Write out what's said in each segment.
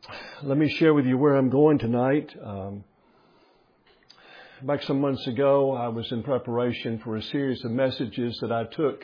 Let me share with you where I'm going tonight. Back some months ago, I was in preparation for a series of messages that I took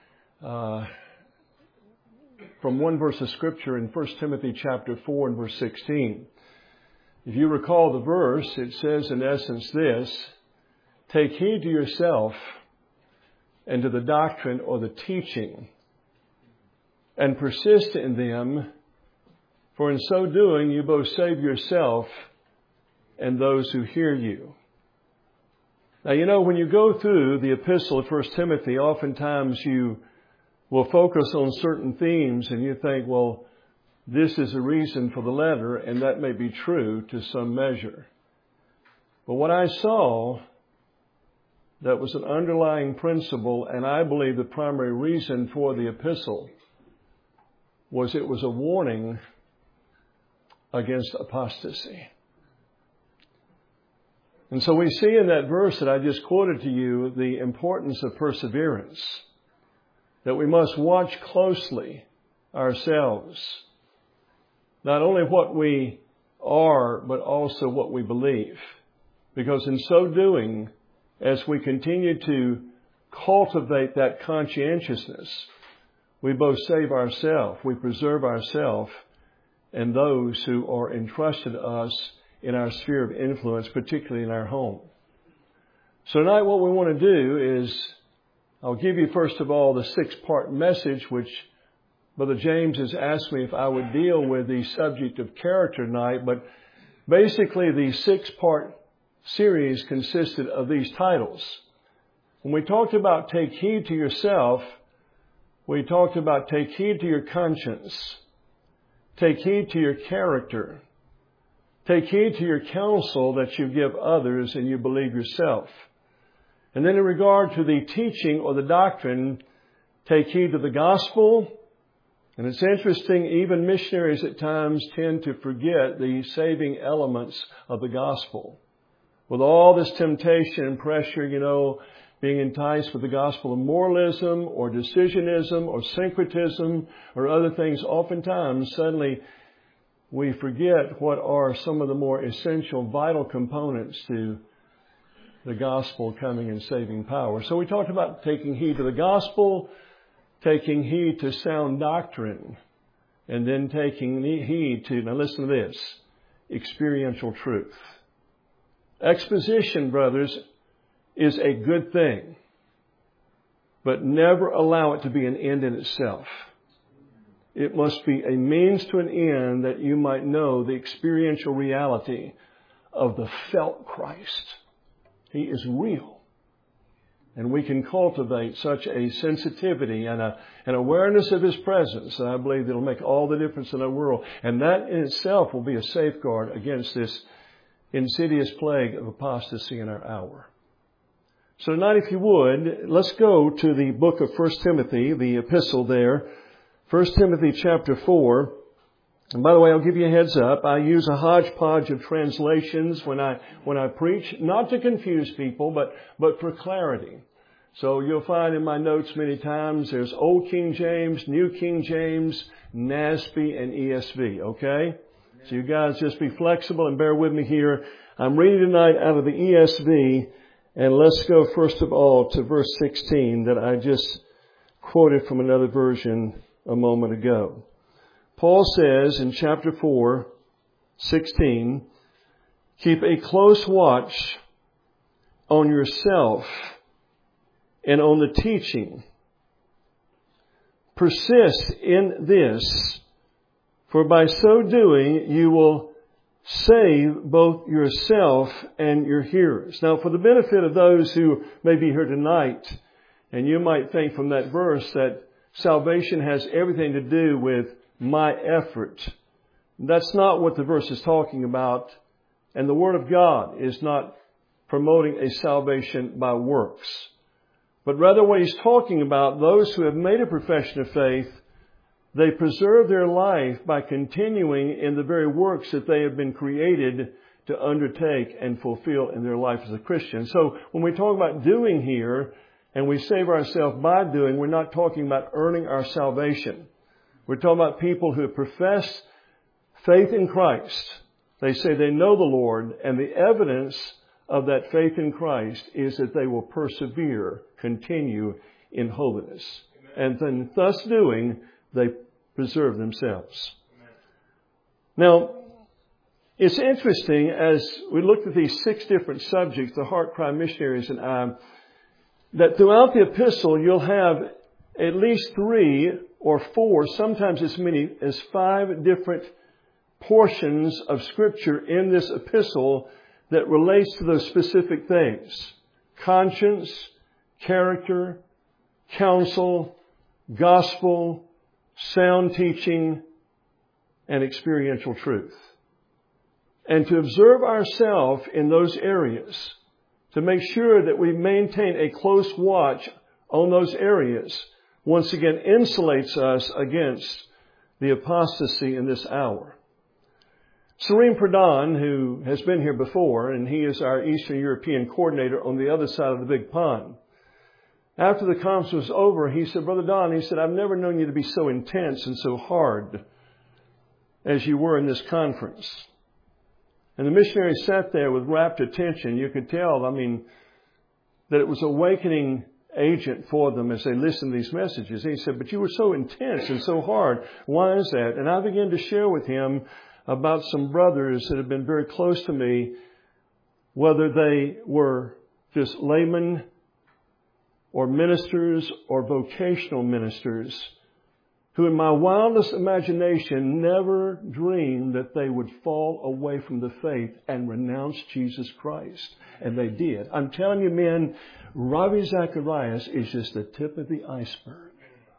from one verse of Scripture in 1 Timothy chapter 4 and verse 16. If you recall the verse, it says in essence this: take heed to yourself and to the doctrine or the teaching, and persist in them, for in so doing you both save yourself and those who hear you. Now, you know, when you go through the epistle of 1 Timothy, oftentimes you will focus on certain themes and you think, well, this is a reason for the letter, and that may be true to some measure. But what I saw that was an underlying principle, and I believe the primary reason for the epistle, was it was a warning against apostasy. And so we see in that verse that I just quoted to you the importance of perseverance, that we must watch closely ourselves, not only what we are, but also what we believe. Because in so doing, as we continue to cultivate that conscientiousness, we both save ourselves, we preserve ourselves, and those who are entrusted to us in our sphere of influence, particularly in our home. So tonight what we want to do is, I'll give you first of all the 6-part message, which Brother James has asked me if I would deal with the subject of character tonight. But basically the 6-part series consisted of these titles. When we talked about take heed to yourself, we talked about take heed to your conscience, take heed to your character, take heed to your counsel that you give others and you believe yourself. And then in regard to the teaching or the doctrine, take heed to the gospel. And it's interesting, even missionaries at times tend to forget the saving elements of the gospel. With all this temptation and pressure, being enticed with the gospel of moralism or decisionism or syncretism or other things, oftentimes suddenly we forget what are some of the more essential, vital components to the gospel coming in saving power. So we talked about taking heed to the gospel, taking heed to sound doctrine, and then taking heed to, now listen to this, experiential truth. Exposition, brothers, is a good thing, but never allow it to be an end in itself. It must be a means to an end that you might know the experiential reality of the felt Christ. He is real. And we can cultivate such a sensitivity and an awareness of His presence that I believe that will make all the difference in our world. And that in itself will be a safeguard against this insidious plague of apostasy in our hour. So tonight, if you would, let's go to the book of 1 Timothy, the epistle there. 1 Timothy chapter 4. And by the way, I'll give you a heads up. I use a hodgepodge of translations when I preach, not to confuse people, but for clarity. So you'll find in my notes many times there's Old King James, New King James, NASB, and ESV. Okay? So you guys just be flexible and bear with me here. I'm reading tonight out of the ESV, and let's go first of all to verse 16 that I just quoted from another version a moment ago. Paul says in chapter 4, 16, keep a close watch on yourself and on the teaching. Persist in this, for by so doing you will save both yourself and your hearers. Now, for the benefit of those who may be here tonight, and you might think from that verse that salvation has everything to do with my effort. That's not what the verse is talking about. And the Word of God is not promoting a salvation by works. But rather what He's talking about, those who have made a profession of faith, they preserve their life by continuing in the very works that they have been created to undertake and fulfill in their life as a Christian. So when we talk about doing here, and we save ourselves by doing, we're not talking about earning our salvation. We're talking about people who profess faith in Christ. They say they know the Lord, and the evidence of that faith in Christ is that they will persevere, continue in holiness. And then thus doing, they preserve themselves. Now, it's interesting as we looked at these 6 different subjects, the Heart Cry missionaries and I, that throughout the epistle you'll have at least 3 or 4, sometimes as many as 5 different portions of Scripture in this epistle that relates to those specific things. Conscience, character, counsel, gospel, sound teaching, and experiential truth. And to observe ourselves in those areas, to make sure that we maintain a close watch on those areas, once again insulates us against the apostasy in this hour. Serene Pradhan, who has been here before, and he is our Eastern European coordinator on the other side of the big pond. After the conference was over, he said, Brother Don, he said, I've never known you to be so intense and so hard as you were in this conference. And the missionary sat there with rapt attention. You could tell, that it was an awakening agent for them as they listened to these messages. And he said, but you were so intense and so hard. Why is that? And I began to share with him about some brothers that have been very close to me, whether they were just laymen or ministers or vocational ministers, who in my wildest imagination never dreamed that they would fall away from the faith and renounce Jesus Christ. And they did. I'm telling you, men, Ravi Zacharias is just the tip of the iceberg.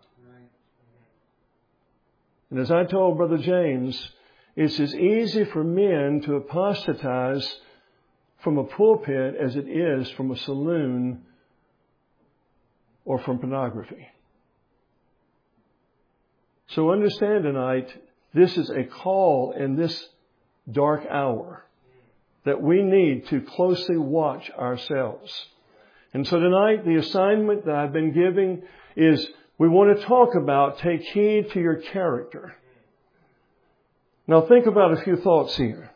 And as I told Brother James, it's as easy for men to apostatize from a pulpit as it is from a saloon or from pornography. So understand tonight, this is a call in this dark hour that we need to closely watch ourselves. And so tonight, the assignment that I've been giving is we want to talk about take heed to your character. Now think about a few thoughts here.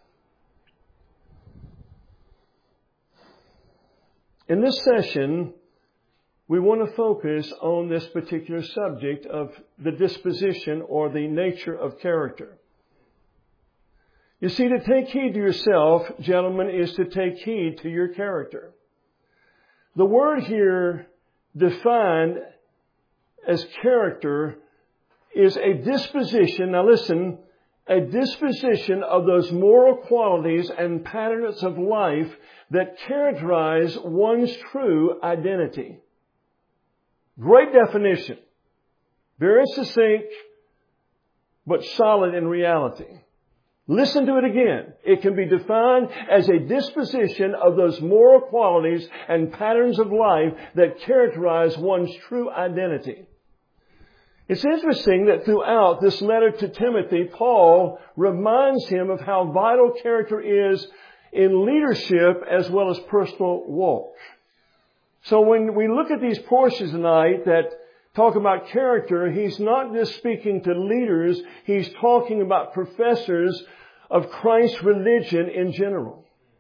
In this session, we want to focus on this particular subject of the disposition or the nature of character. You see, to take heed to yourself, gentlemen, is to take heed to your character. The word here defined as character is a disposition. Now listen, a disposition of those moral qualities and patterns of life that characterize one's true identity. Great definition. Very succinct, but solid in reality. Listen to it again. It can be defined as a disposition of those moral qualities and patterns of life that characterize one's true identity. It's interesting that throughout this letter to Timothy, Paul reminds him of how vital character is in leadership as well as personal walk. So when we look at these portions tonight that talk about character, he's not just speaking to leaders, he's talking about professors of Christ's religion in general.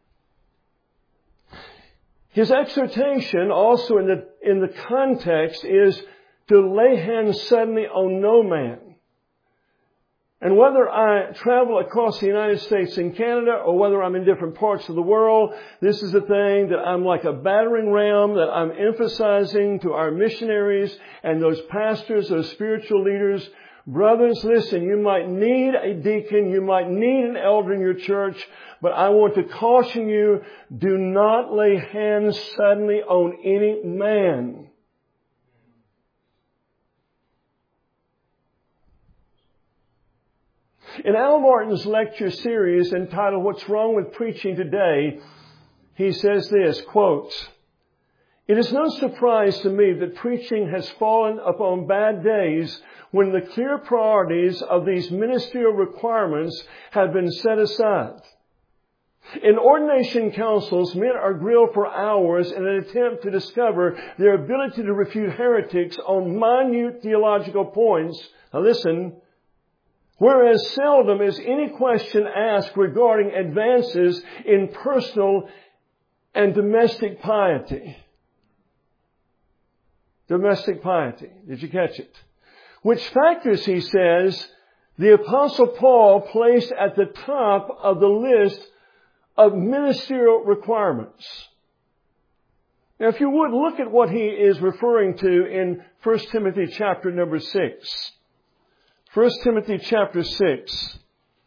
His exhortation also in the context is to lay hands suddenly on no man. And whether I travel across the United States and Canada or whether I'm in different parts of the world, this is the thing that I'm like a battering ram that I'm emphasizing to our missionaries and those pastors, those spiritual leaders. Brothers, listen, you might need a deacon, you might need an elder in your church, but I want to caution you, do not lay hands suddenly on any man. In Al Martin's lecture series entitled What's Wrong with Preaching Today, he says this, quote, "It is no surprise to me that preaching has fallen upon bad days when the clear priorities of these ministerial requirements have been set aside. In ordination councils, men are grilled for hours in an attempt to discover their ability to refute heretics on minute theological points." Now listen, whereas seldom is any question asked regarding advances in personal and domestic piety. Domestic piety. Did you catch it? Which factors, he says, the Apostle Paul placed at the top of the list of ministerial requirements. Now, if you would, look at what he is referring to in 1 Timothy chapter number 6. 1 Timothy chapter 6.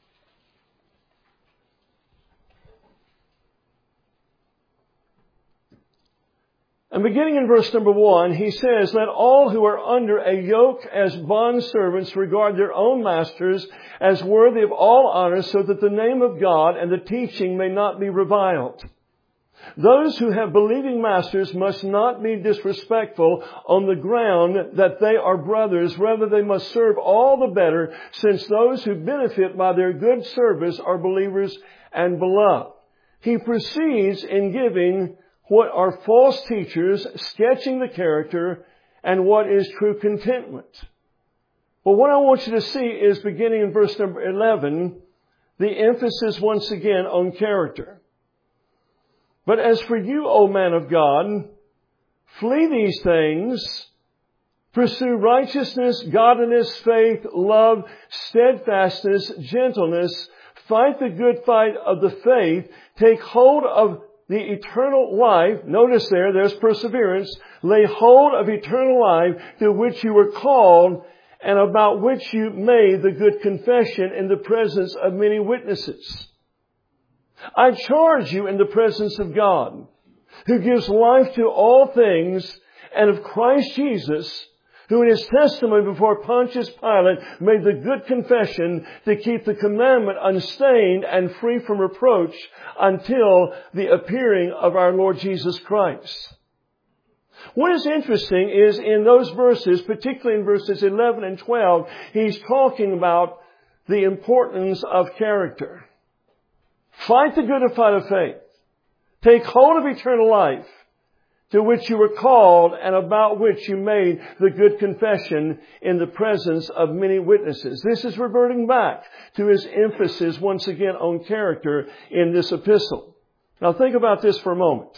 And beginning in verse number 1, he says, "Let all who are under a yoke as bondservants regard their own masters as worthy of all honor, so that the name of God and the teaching may not be reviled. Those who have believing masters must not be disrespectful on the ground that they are brothers. Rather, they must serve all the better, since those who benefit by their good service are believers and beloved." He proceeds in giving what are false teachers, sketching the character, and what is true contentment. But what I want you to see is, beginning in verse number 11, the emphasis once again on character. "But as for you, O man of God, flee these things. Pursue righteousness, godliness, faith, love, steadfastness, gentleness. Fight the good fight of the faith. Take hold of the eternal life." Notice there's perseverance. "Lay hold of eternal life, to which you were called, and about which you made the good confession in the presence of many witnesses. I charge you in the presence of God, who gives life to all things, and of Christ Jesus, who in his testimony before Pontius Pilate made the good confession, to keep the commandment unstained and free from reproach until the appearing of our Lord Jesus Christ." What is interesting is in those verses, particularly in verses 11 and 12, he's talking about the importance of character. Fight the good fight of faith. Take hold of eternal life, to which you were called, and about which you made the good confession in the presence of many witnesses. This is reverting back to his emphasis once again on character in this epistle. Now think about this for a moment.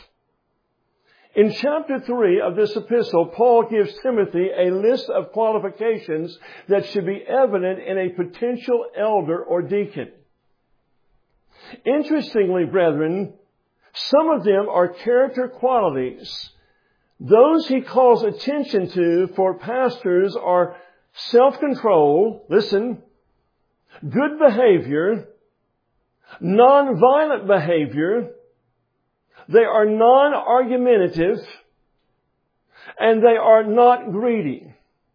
In chapter 3 of this epistle, Paul gives Timothy a list of qualifications that should be evident in a potential elder or deacon. Interestingly, brethren, some of them are character qualities. Those he calls attention to for pastors are self-control, listen, good behavior, non-violent behavior, they are non-argumentative, and they are not greedy.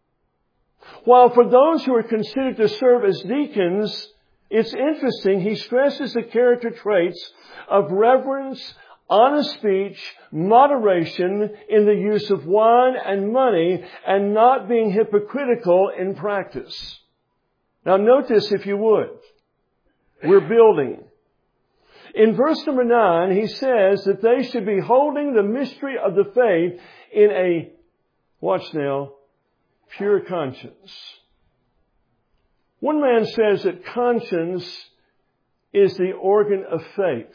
While for those who are considered to serve as deacons, it's interesting, he stresses the character traits of reverence, honest speech, moderation in the use of wine and money, and not being hypocritical in practice. Now note this, if you would. We're building. In verse number 9, he says that they should be holding the mystery of the faith in a, watch now, pure conscience. One man says that conscience is the organ of faith.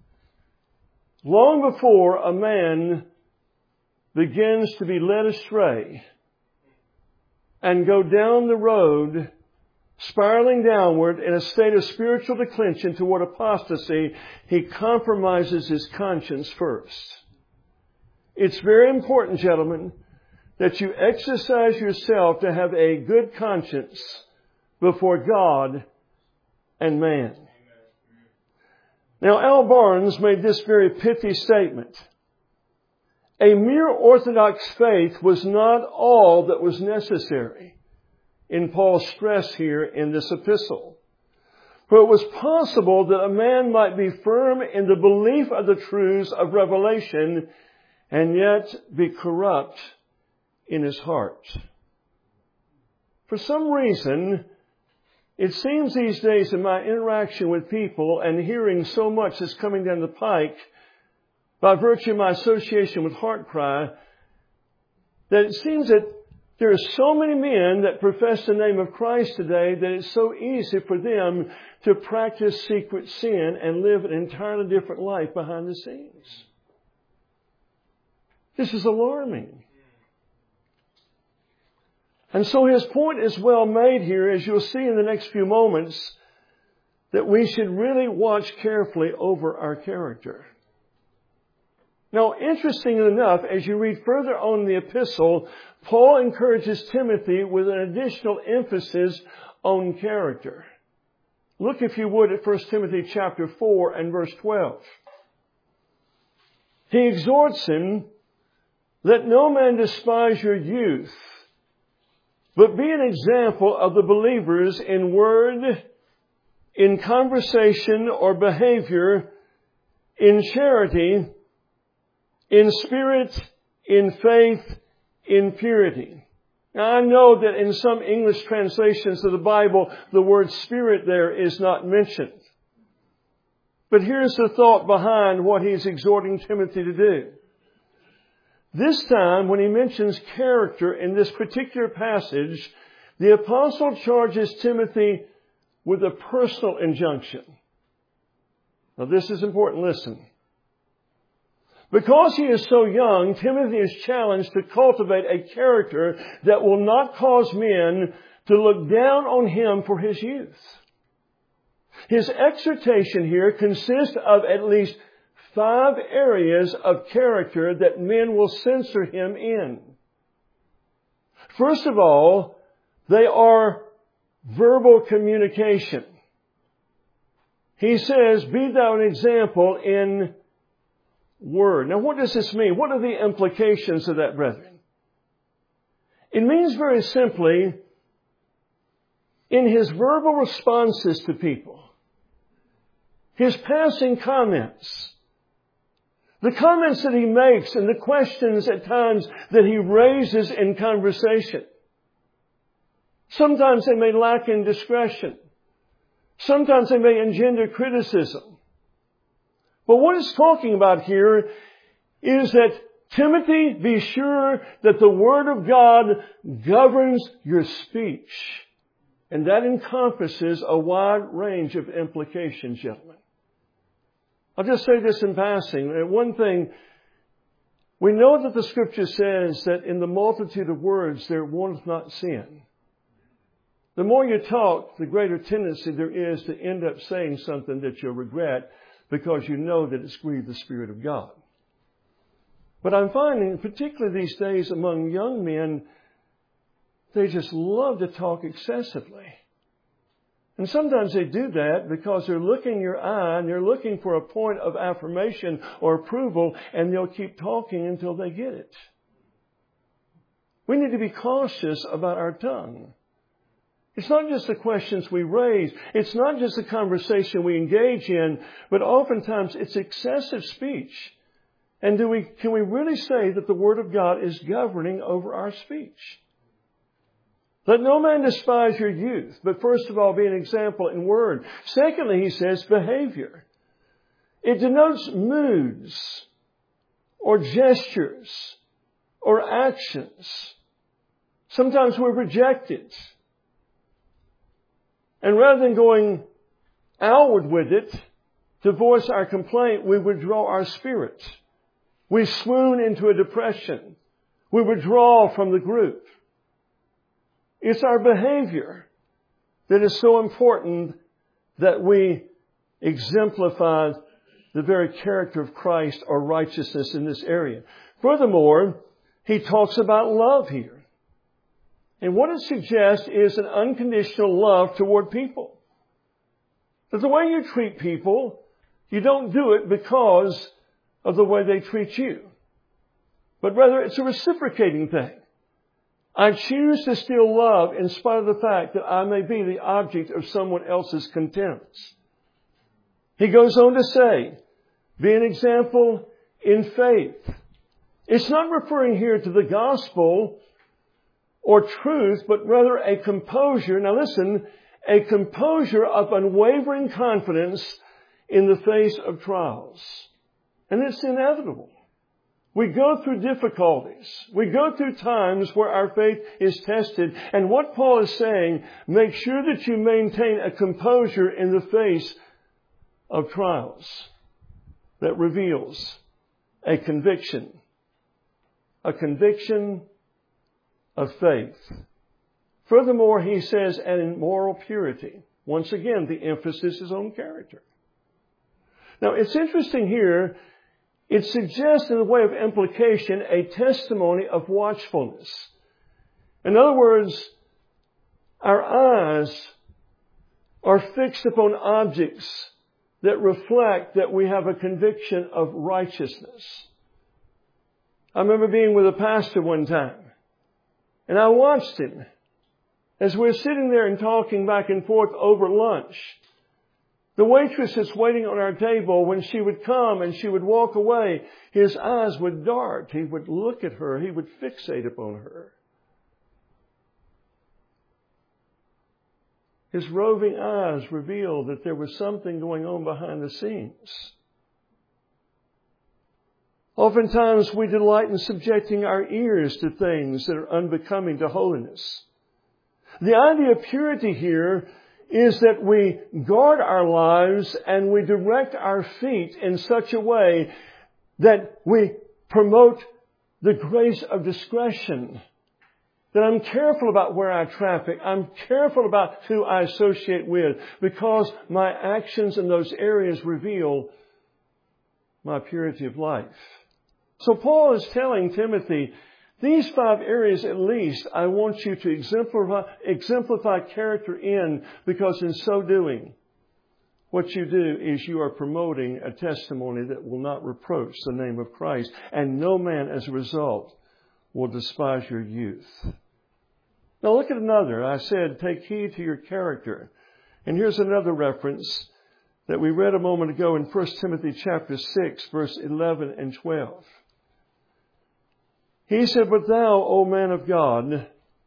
Long before a man begins to be led astray and go down the road, spiraling downward in a state of spiritual declension toward apostasy, he compromises his conscience first. It's very important, gentlemen, that you exercise yourself to have a good conscience before God and man. Now, Al Barnes made this very pithy statement. A mere orthodox faith was not all that was necessary in Paul's stress here in this epistle. For it was possible that a man might be firm in the belief of the truths of revelation and yet be corrupt in his heart. For some reason, it seems these days in my interaction with people and hearing so much that's coming down the pike, by virtue of my association with HeartCry, that it seems that There are so many men that profess the name of Christ today that it's so easy for them to practice secret sin and live an entirely different life behind the scenes. This is alarming. And so his point is well made here, as you'll see in the next few moments, that we should really watch carefully over our character. Now, interestingly enough, as you read further on in the epistle, Paul encourages Timothy with an additional emphasis on character. Look, if you would, at 1 Timothy chapter 4 and verse 12. He exhorts him, "Let no man despise your youth, but be an example of the believers in word, in conversation or behavior, in charity, in spirit, in faith, in purity." Now, I know that in some English translations of the Bible, the word spirit there is not mentioned. But here's the thought behind what he's exhorting Timothy to do. This time, when he mentions character in this particular passage, the apostle charges Timothy with a personal injunction. Now, this is important. Listen. Because he is so young, Timothy is challenged to cultivate a character that will not cause men to look down on him for his youth. His exhortation here consists of at least 5 areas of character that men will censor him in. First of all, they are verbal communication. He says, "Be thou an example in word." Now, what does this mean? What are the implications of that, brethren? It means very simply, in his verbal responses to people, his passing comments, the comments that he makes and the questions at times that he raises in conversation, sometimes they may lack in discretion. Sometimes they may engender criticism. But what it's talking about here is that, Timothy, be sure that the Word of God governs your speech. And that encompasses a wide range of implications, gentlemen. I'll just say this in passing. One thing, we know that the Scripture says that in the multitude of words there warreth not sin. The more you talk, the greater tendency there is to end up saying something that you'll regret, because you know that it's grieved the Spirit of God. But I'm finding, particularly these days among young men, they just love to talk excessively. And sometimes they do that because they're looking your eye and they're looking for a point of affirmation or approval, and they'll keep talking until they get it. We need to be cautious about our tongue. It's not just the questions we raise. It's not just the conversation we engage in, but oftentimes it's excessive speech. And can we really say that the Word of God is governing over our speech? Let no man despise your youth, but first of all, be an example in word. Secondly, he says, behavior. It denotes moods or gestures or actions. Sometimes we're rejected. And rather than going outward with it to voice our complaint, we withdraw our spirit. We swoon into a depression. We withdraw from the group. It's our behavior that is so important that we exemplify the very character of Christ or righteousness in this area. Furthermore, he talks about love here. And what it suggests is an unconditional love toward people. That the way you treat people, you don't do it because of the way they treat you. But rather, it's a reciprocating thing. I choose to still love in spite of the fact that I may be the object of someone else's contempt. He goes on to say, be an example in faith. It's not referring here to the gospel or truth, but rather a composure. Now listen, a composure of unwavering confidence in the face of trials. And it's inevitable. We go through difficulties. We go through times where our faith is tested. And what Paul is saying, make sure that you maintain a composure in the face of trials that reveals a conviction of faith. Furthermore, he says, and in moral purity. Once again, the emphasis is on character. Now, it's interesting here. It suggests, in the way of implication, a testimony of watchfulness. In other words, our eyes are fixed upon objects that reflect that we have a conviction of righteousness. I remember being with a pastor one time, and I watched him as we were sitting there and talking back and forth over lunch. The waitress that's waiting on our table, when she would come and she would walk away, his eyes would dart. He would look at her. He would fixate upon her. His roving eyes revealed that there was something going on behind the scenes. Oftentimes we delight in subjecting our ears to things that are unbecoming to holiness. The idea of purity here is that we guard our lives and we direct our feet in such a way that we promote the grace of discretion. That I'm careful about where I traffic. I'm careful about who I associate with, because my actions in those areas reveal my purity of life. So Paul is telling Timothy, these 5 areas at least I want you to exemplify character in, because in so doing, what you do is you are promoting a testimony that will not reproach the name of Christ, and no man as a result will despise your youth. Now look at another. I said, take heed to your character. And here's another reference that we read a moment ago in 1 Timothy chapter 6, verse 11 and 12. He said, but thou, O man of God,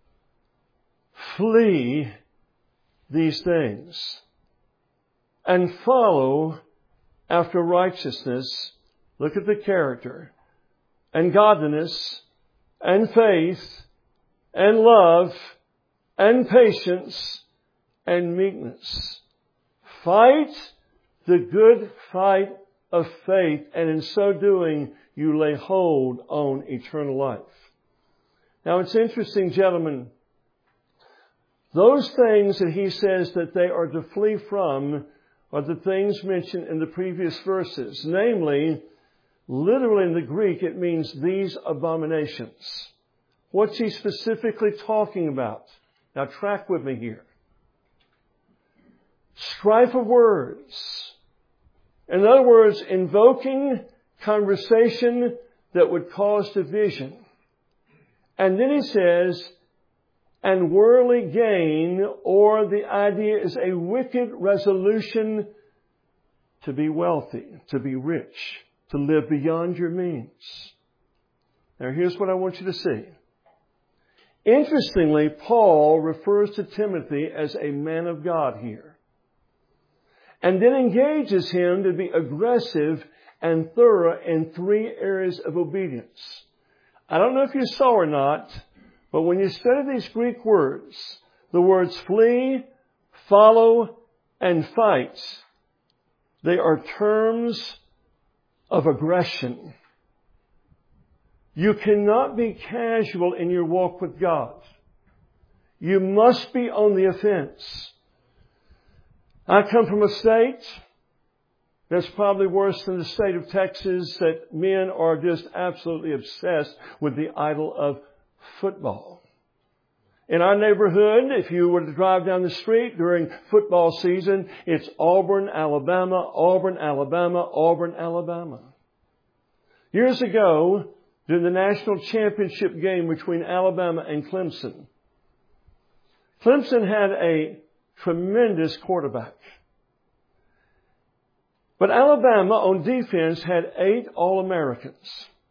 flee these things and follow after righteousness. Look at the character, and godliness, and faith, and love, and patience, and meekness. Fight the good fight of faith, and in so doing, you lay hold on eternal life. Now it's interesting, gentlemen, those things that he says that they are to flee from are the things mentioned in the previous verses. Namely, literally in the Greek, it means these abominations. What's he specifically talking about? Now track with me here. Strife of words. In other words, invoking conversation that would cause division. And then he says, and worldly gain, or the idea is a wicked resolution to be wealthy, to be rich, to live beyond your means. Now here's what I want you to see. Interestingly, Paul refers to Timothy as a man of God here, and then engages him to be aggressive and thorough in 3 areas of obedience. I don't know if you saw or not, but when you study these Greek words, the words flee, follow, and fight, they are terms of aggression. You cannot be casual in your walk with God. You must be on the offense. I come from a state that's probably worse than the state of Texas, that men are just absolutely obsessed with the idol of football. In our neighborhood, if you were to drive down the street during football season, it's Auburn, Alabama, Auburn, Alabama, Auburn, Alabama. Years ago, during the national championship game between Alabama and Clemson, Clemson had a tremendous quarterback. But Alabama on defense had 8 All-Americans.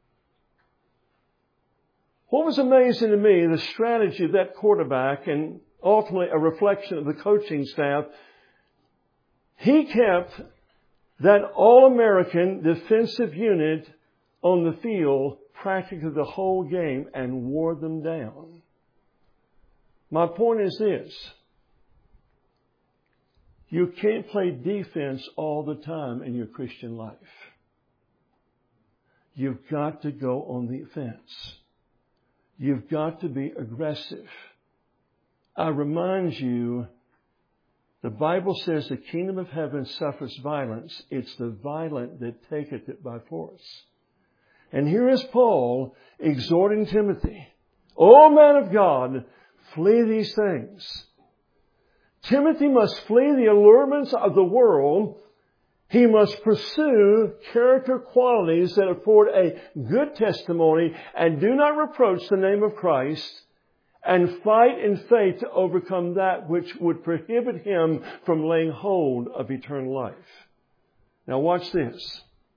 What was amazing to me, the strategy of that quarterback, and ultimately a reflection of the coaching staff, he kept that All-American defensive unit on the field practically the whole game and wore them down. My point is this. You can't play defense all the time in your Christian life. You've got to go on the offense. You've got to be aggressive. I remind you, the Bible says the kingdom of heaven suffers violence. It's the violent that taketh it by force. And here is Paul exhorting Timothy, O man of God, flee these things. Timothy must flee the allurements of the world. He must pursue character qualities that afford a good testimony and do not reproach the name of Christ, and fight in faith to overcome that which would prohibit him from laying hold of eternal life. Now watch this.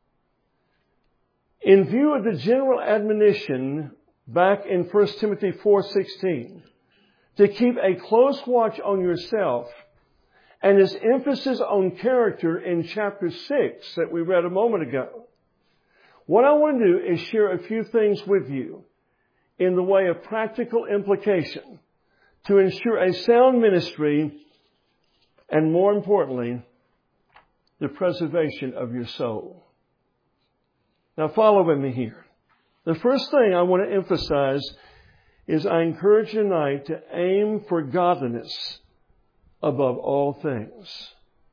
In view of the general admonition back in 1 Timothy 4:16, to keep a close watch on yourself, and his emphasis on character in chapter 6 that we read a moment ago, what I want to do is share a few things with you in the way of practical implication to ensure a sound ministry and, more importantly, the preservation of your soul. Now follow with me here. The first thing I want to emphasize is I encourage you tonight to aim for godliness above all things.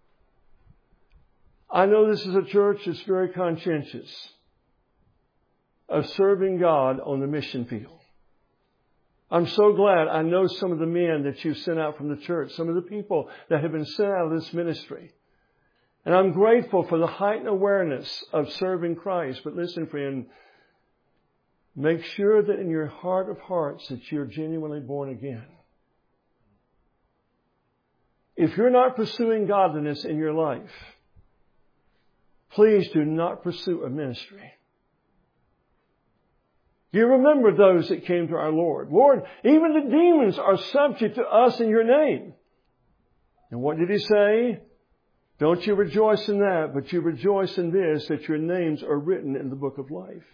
I know this is a church that's very conscientious of serving God on the mission field. I'm so glad I know some of the men that you sent out from the church, some of the people that have been sent out of this ministry. And I'm grateful for the heightened awareness of serving Christ. But listen, friend, make sure that in your heart of hearts that you're genuinely born again. If you're not pursuing godliness in your life, please do not pursue a ministry. You remember those that came to our Lord. Lord, even the demons are subject to us in your name. And what did he say? Don't you rejoice in that, but you rejoice in this, that your names are written in the book of life.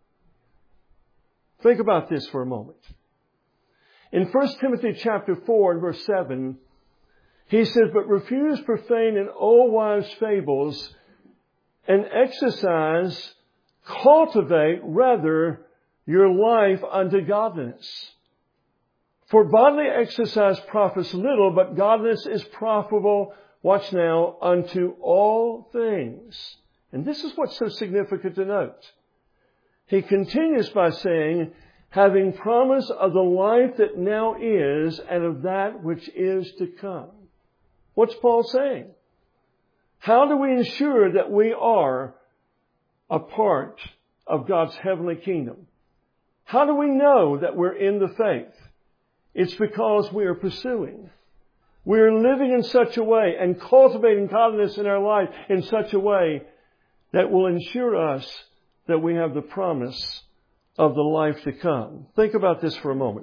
Think about this for a moment. In 1 Timothy chapter 4 and verse 7, he says, but refuse profane and old wives' fables, and exercise, cultivate rather your life unto godliness. For bodily exercise profits little, but godliness is profitable, watch now, unto all things. And this is what's so significant to note. He continues by saying, having promise of the life that now is and of that which is to come. What's Paul saying? How do we ensure that we are a part of God's heavenly kingdom? How do we know that we're in the faith? It's because we are pursuing. We are living in such a way and cultivating godliness in our life in such a way that will ensure us that we have the promise of the life to come. Think about this for a moment.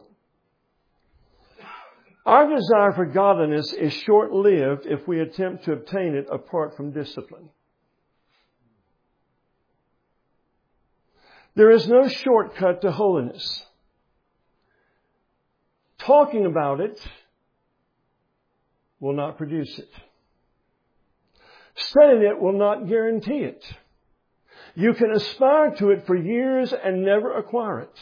Our desire for godliness is short-lived if we attempt to obtain it apart from discipline. There is no shortcut to holiness. Talking about it will not produce it. Studying it will not guarantee it. You can aspire to it for years and never acquire it.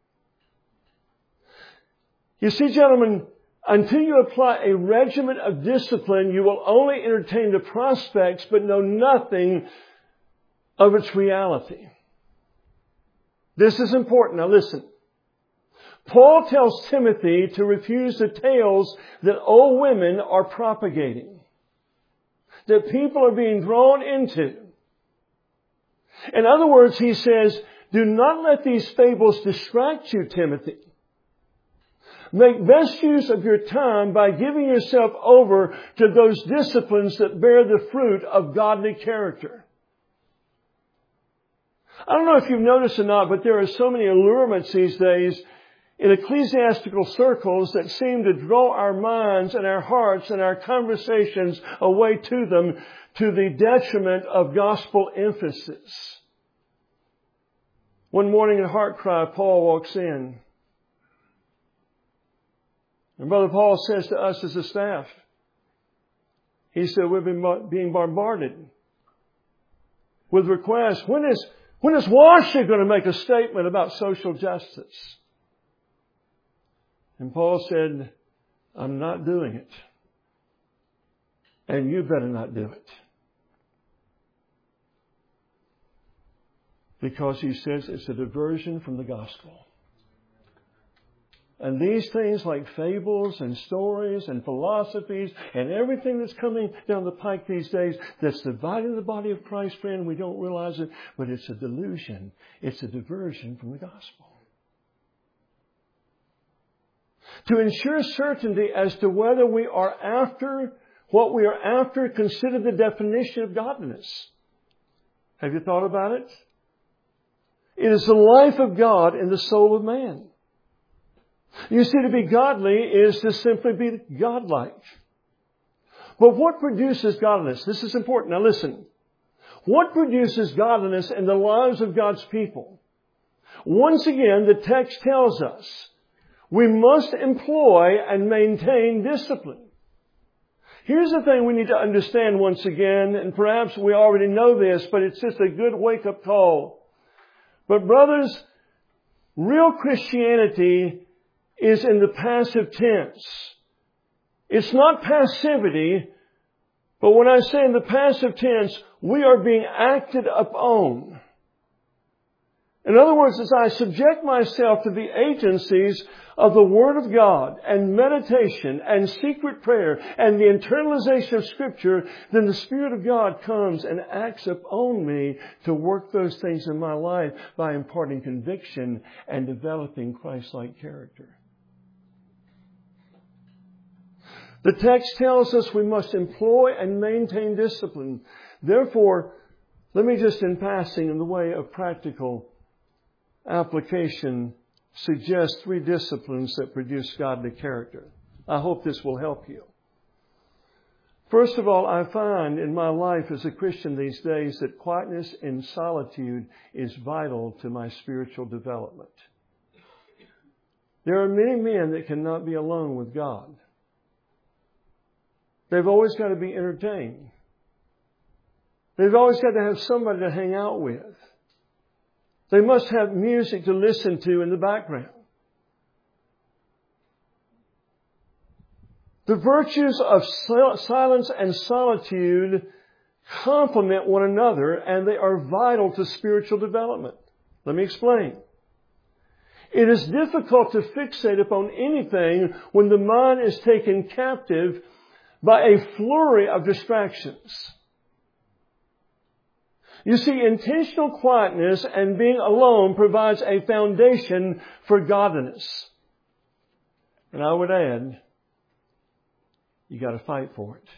You see, gentlemen, until you apply a regimen of discipline, you will only entertain the prospects but know nothing of its reality. This is important. Now listen. Paul tells Timothy to refuse the tales that old women are propagating, that people are being drawn into. In other words, he says, do not let these fables distract you, Timothy. Make best use of your time by giving yourself over to those disciplines that bear the fruit of godly character. I don't know if you've noticed or not, but there are so many allurements these days in ecclesiastical circles that seem to draw our minds and our hearts and our conversations away to them to the detriment of gospel emphasis. One morning at Heart Cry, Paul walks in. And Brother Paul says to us as a staff, he said, we've been being bombarded with requests. When is Washer going to make a statement about social justice? And Paul said, I'm not doing it. And you better not do it. Because he says it's a diversion from the gospel. And these things like fables and stories and philosophies and everything that's coming down the pike these days that's dividing the body of Christ, friend, we don't realize it, but it's a delusion. It's a diversion from the gospel. To ensure certainty as to whether we are after what we are after, consider the definition of godliness. Have you thought about it? It is the life of God in the soul of man. You see, to be godly is to simply be godlike. But what produces godliness? This is important. Now listen. What produces godliness in the lives of God's people? Once again, the text tells us we must employ and maintain discipline. Here's the thing we need to understand once again, and perhaps we already know this, but it's just a good wake-up call. But brothers, real Christianity is in the passive tense. It's not passivity, but when I say in the passive tense, we are being acted upon. In other words, as I subject myself to the agencies of the Word of God and meditation and secret prayer and the internalization of Scripture, then the Spirit of God comes and acts upon me to work those things in my life by imparting conviction and developing Christ-like character. The text tells us we must employ and maintain discipline. Therefore, let me just in passing, in the way of practical application, suggest 3 disciplines that produce godly character. I hope this will help you. First of all, I find in my life as a Christian these days that quietness and solitude is vital to my spiritual development. There are many men that cannot be alone with God. They've always got to be entertained. They've always got to have somebody to hang out with. They must have music to listen to in the background. The virtues of silence and solitude complement one another, and they are vital to spiritual development. Let me explain. It is difficult to fixate upon anything when the mind is taken captive by a flurry of distractions. You see, intentional quietness and being alone provides a foundation for godliness. And I would add, you got to fight for it.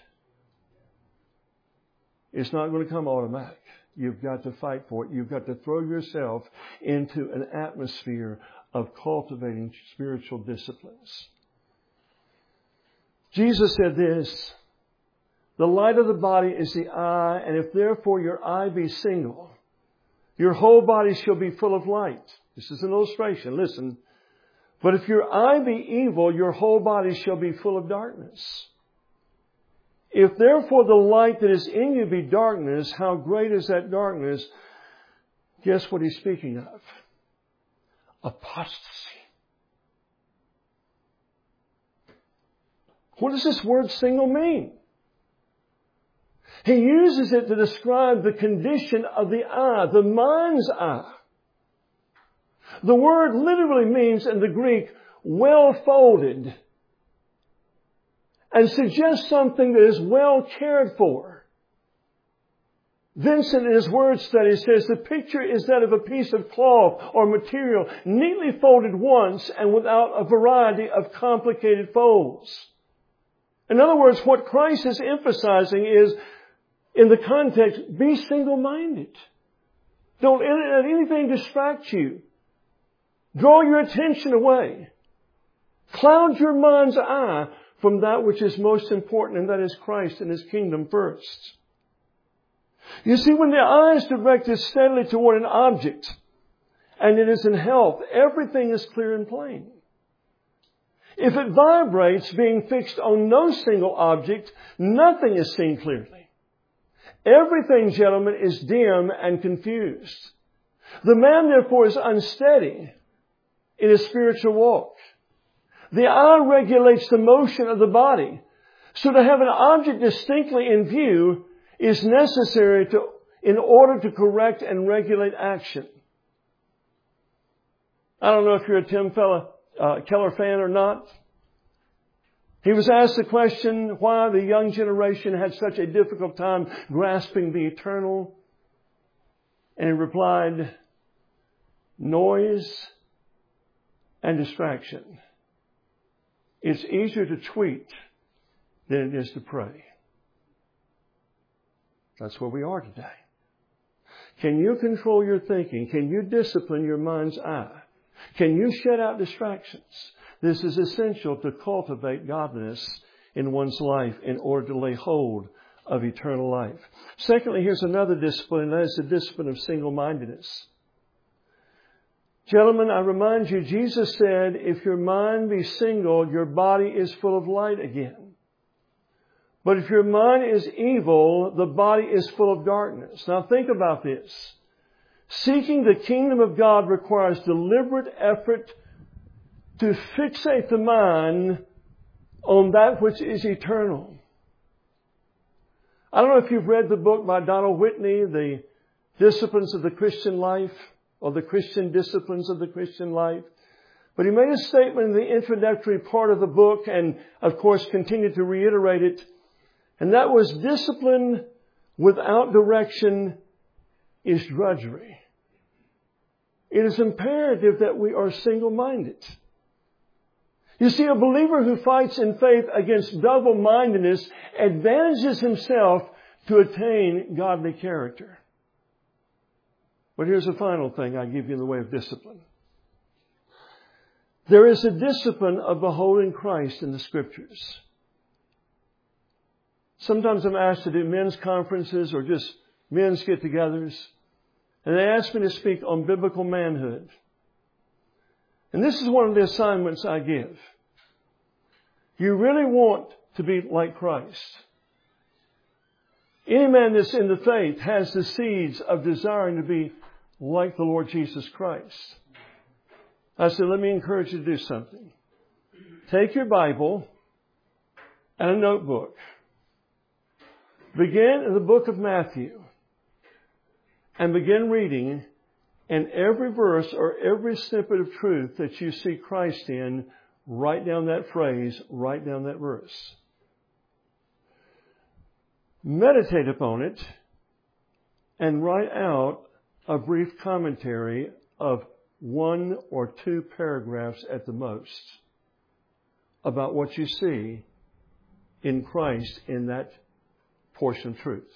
It's not going to come automatic. You've got to fight for it. You've got to throw yourself into an atmosphere of cultivating spiritual disciplines. Jesus said this, the light of the body is the eye, and if therefore your eye be single, your whole body shall be full of light. This is an illustration. Listen. But if your eye be evil, your whole body shall be full of darkness. If therefore the light that is in you be darkness, how great is that darkness? Guess what he's speaking of? Apostasy. What does this word single mean? He uses it to describe the condition of the eye, the mind's eye. The word literally means in the Greek, well folded, and suggests something that is well cared for. Vincent, in his word study, says the picture is that of a piece of cloth or material neatly folded once and without a variety of complicated folds. In other words, what Christ is emphasizing is, in the context, be single-minded. Don't let anything distract you. Draw your attention away. Cloud your mind's eye from that which is most important, and that is Christ and His kingdom first. You see, when the eye is directed steadily toward an object, and it is in health, everything is clear and plain. If it vibrates, being fixed on no single object, nothing is seen clearly. Everything, gentlemen, is dim and confused. The man, therefore, is unsteady in his spiritual walk. The eye regulates the motion of the body. So to have an object distinctly in view is necessary in order to correct and regulate action. I don't know if you're a Tim Keller fan or not. He was asked the question why the young generation had such a difficult time grasping the eternal. And he replied, noise and distraction. It's easier to tweet than it is to pray. That's where we are today. Can you control your thinking? Can you discipline your mind's eye? Can you shut out distractions? This is essential to cultivate godliness in one's life in order to lay hold of eternal life. Secondly, here's another discipline, and that is the discipline of single-mindedness. Gentlemen, I remind you, Jesus said, if your mind be single, your body is full of light again. But if your mind is evil, the body is full of darkness. Now think about this. Seeking the kingdom of God requires deliberate effort to fixate the mind on that which is eternal. I don't know if you've read the book by Donald Whitney, The Disciplines of the Christian Life, or The Christian Disciplines of the Christian Life. But he made a statement in the introductory part of the book and, of course, continued to reiterate it. And that was, discipline without direction is drudgery. It is imperative that we are single-minded. You see, a believer who fights in faith against double-mindedness advantages himself to attain godly character. But here's the final thing I give you in the way of discipline. There is a discipline of beholding Christ in the Scriptures. Sometimes I'm asked to do men's conferences or just men's get-togethers, and they ask me to speak on biblical manhood. And this is one of the assignments I give. You really want to be like Christ. Any man that's in the faith has the seeds of desiring to be like the Lord Jesus Christ. I said, let me encourage you to do something. Take your Bible and a notebook. Begin in the book of Matthew and begin reading, and every verse or every snippet of truth that you see Christ in, write down that phrase, write down that verse. Meditate upon it and write out a brief commentary of 1 or 2 paragraphs at the most about what you see in Christ in that portion of truth.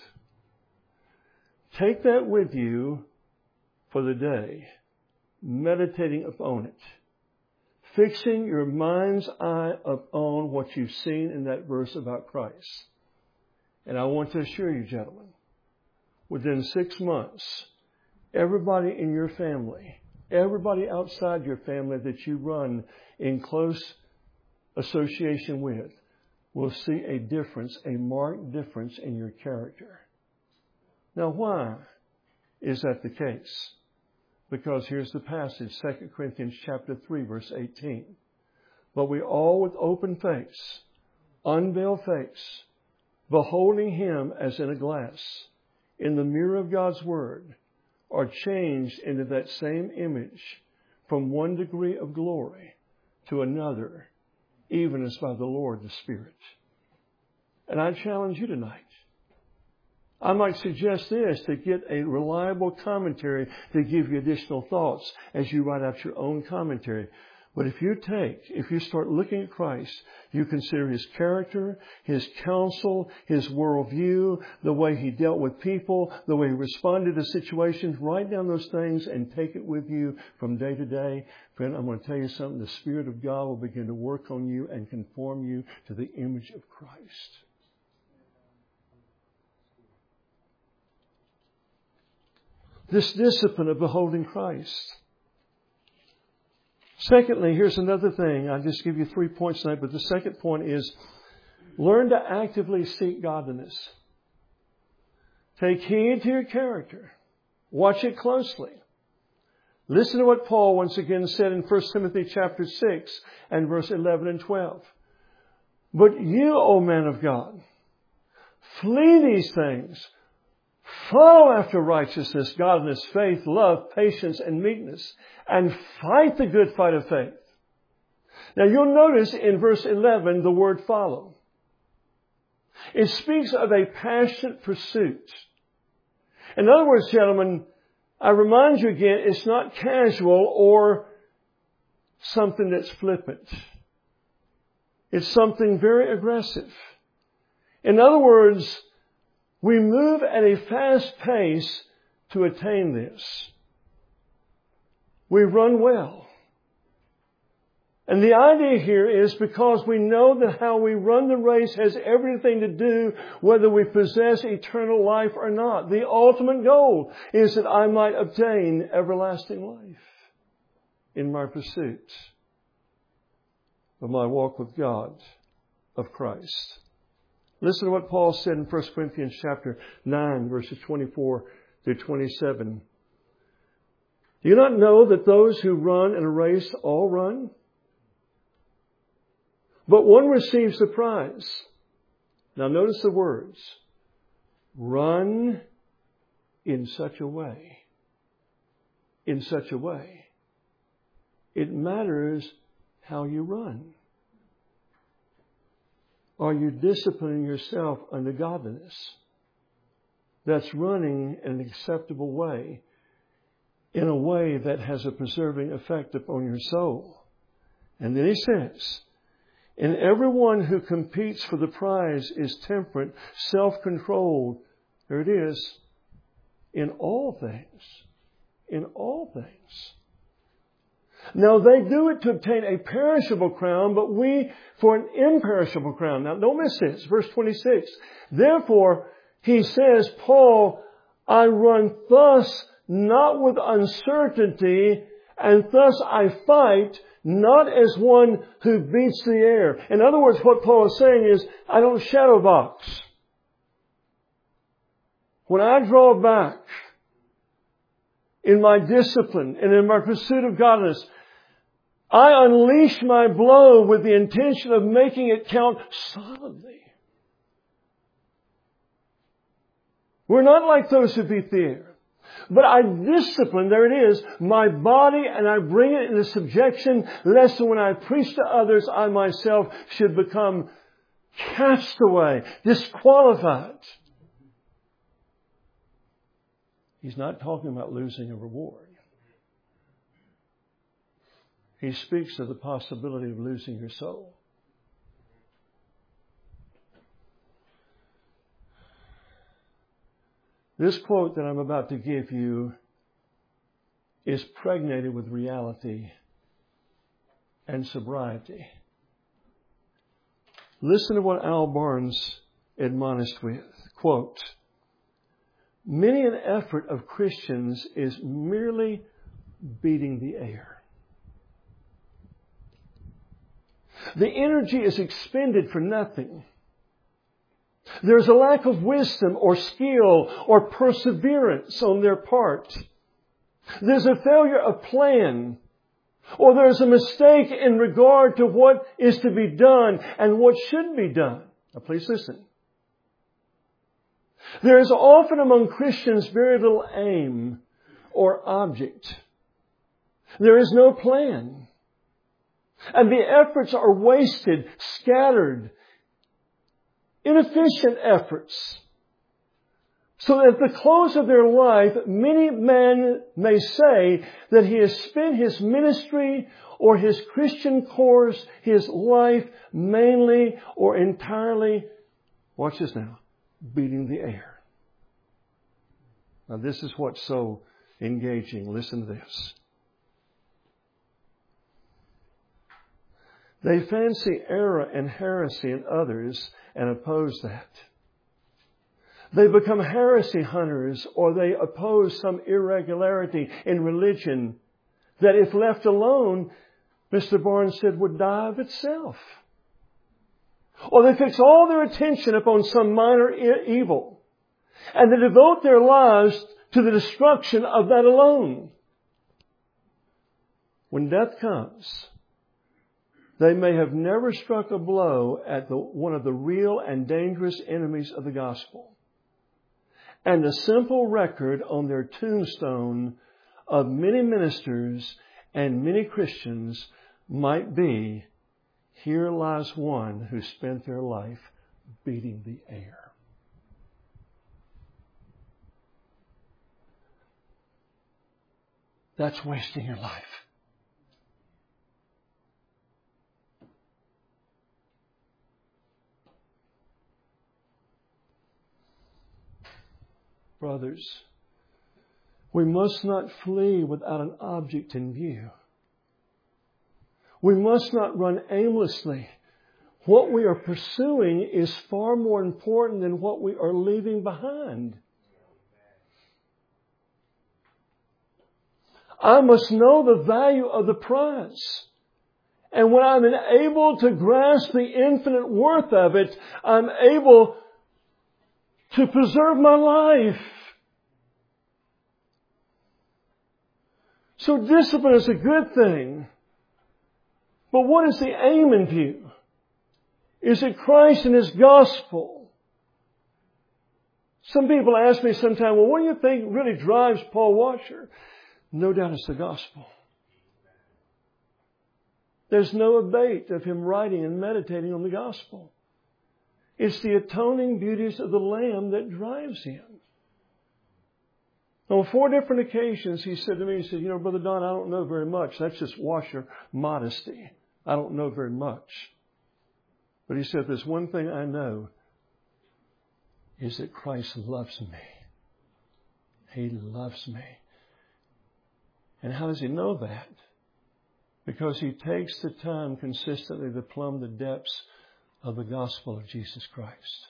Take that with you for the day, meditating upon it, fixing your mind's eye upon what you've seen in that verse about Christ. And I want to assure you, gentlemen, within 6 months, everybody in your family, everybody outside your family that you run in close association with, will see a difference, a marked difference in your character. Now, why is that the case? Because here's the passage, 2 Corinthians chapter 3, verse 18. But we all with open face, unveiled face, beholding Him as in a glass, in the mirror of God's Word, are changed into that same image from one degree of glory to another, even as by the Lord the Spirit. And I challenge you tonight. I might suggest this, to get a reliable commentary to give you additional thoughts as you write out your own commentary. But if you start looking at Christ, you consider His character, His counsel, His worldview, the way He dealt with people, the way He responded to situations, write down those things and take it with you from day to day. Friend, I'm going to tell you something. The Spirit of God will begin to work on you and conform you to the image of Christ. This discipline of beholding Christ. Secondly, here's another thing. I'll just give you 3 points tonight, but the second point is learn to actively seek godliness. Take heed to your character. Watch it closely. Listen to what Paul once again said in 1 Timothy chapter 6 and verse 11 and 12. But you, O man of God, flee these things. Follow after righteousness, godliness, faith, love, patience, and meekness, and fight the good fight of faith. Now you'll notice in verse 11 the word follow. It speaks of a passionate pursuit. In other words, gentlemen, I remind you again, it's not casual or something that's flippant. It's something very aggressive. In other words, we move at a fast pace to attain this. We run well. And the idea here is because we know that how we run the race has everything to do whether we possess eternal life or not. The ultimate goal is that I might obtain everlasting life in my pursuit of my walk with God, of Christ. Listen to what Paul said in 1 Corinthians chapter 9, verses 24 through 27. Do you not know that those who run in a race all run? But one receives the prize. Now notice the words. Run in such a way. In such a way. It matters how you run. Are you disciplining yourself unto godliness? That's running in an acceptable way. In a way that has a preserving effect upon your soul. And then he says, and everyone who competes for the prize is temperate, self-controlled. There it is. In all things. In all things. Now they do it to obtain a perishable crown, but we for an imperishable crown. Now don't miss this. Verse 26. Therefore, he says, Paul, I run thus not with uncertainty, and thus I fight, not as one who beats the air. In other words, what Paul is saying is, I don't shadow box. When I draw back in my discipline and in my pursuit of godliness, I unleash my blow with the intention of making it count solidly. We're not like those who beat the air. But I discipline, there it is, my body, and I bring it into subjection, lest when I preach to others, I myself should become cast away, disqualified. He's not talking about losing a reward. He speaks of the possibility of losing your soul. This quote that I'm about to give you is pregnated with reality and sobriety. Listen to what Al Barnes admonished with. Quote, many an effort of Christians is merely beating the air. The energy is expended for nothing. There's a lack of wisdom or skill or perseverance on their part. There's a failure of plan, or there's a mistake in regard to what is to be done and what should be done. Now please listen. There is often among Christians very little aim or object. There is no plan. And the efforts are wasted, scattered, inefficient efforts. So that at the close of their life, many men may say that he has spent his ministry or his Christian course, his life, mainly or entirely, watch this now, beating the air. Now this is what's so engaging. Listen to this. They fancy error and heresy in others and oppose that. They become heresy hunters, or they oppose some irregularity in religion that if left alone Mr. Barnes said, would die of itself. Or they fix all their attention upon some minor evil, and they devote their lives to the destruction of that alone. When death comes, they may have never struck a blow at one of the real and dangerous enemies of the gospel. And a simple record on their tombstone of many ministers and many Christians might be, here lies one who spent their life beating the air. That's wasting your life. Brothers, we must not flee without an object in view. We must not run aimlessly. What we are pursuing is far more important than what we are leaving behind. I must know the value of the prize. And when I'm able to grasp the infinite worth of it, I'm able to preserve my life. So discipline is a good thing. But what is the aim in view? Is it Christ and His gospel? Some people ask me sometimes, well, what do you think really drives Paul Washer? No doubt it's the gospel. There's no abate of him writing and meditating on the gospel. It's the atoning beauties of the Lamb that drives him. On 4 different occasions, he said to me, he said, you know, Brother Don, I don't know very much. That's just Washer modesty. I don't know very much. But he said, there's one thing I know, is that Christ loves me. He loves me. And how does he know that? Because he takes the time consistently to plumb the depths of the gospel of Jesus Christ.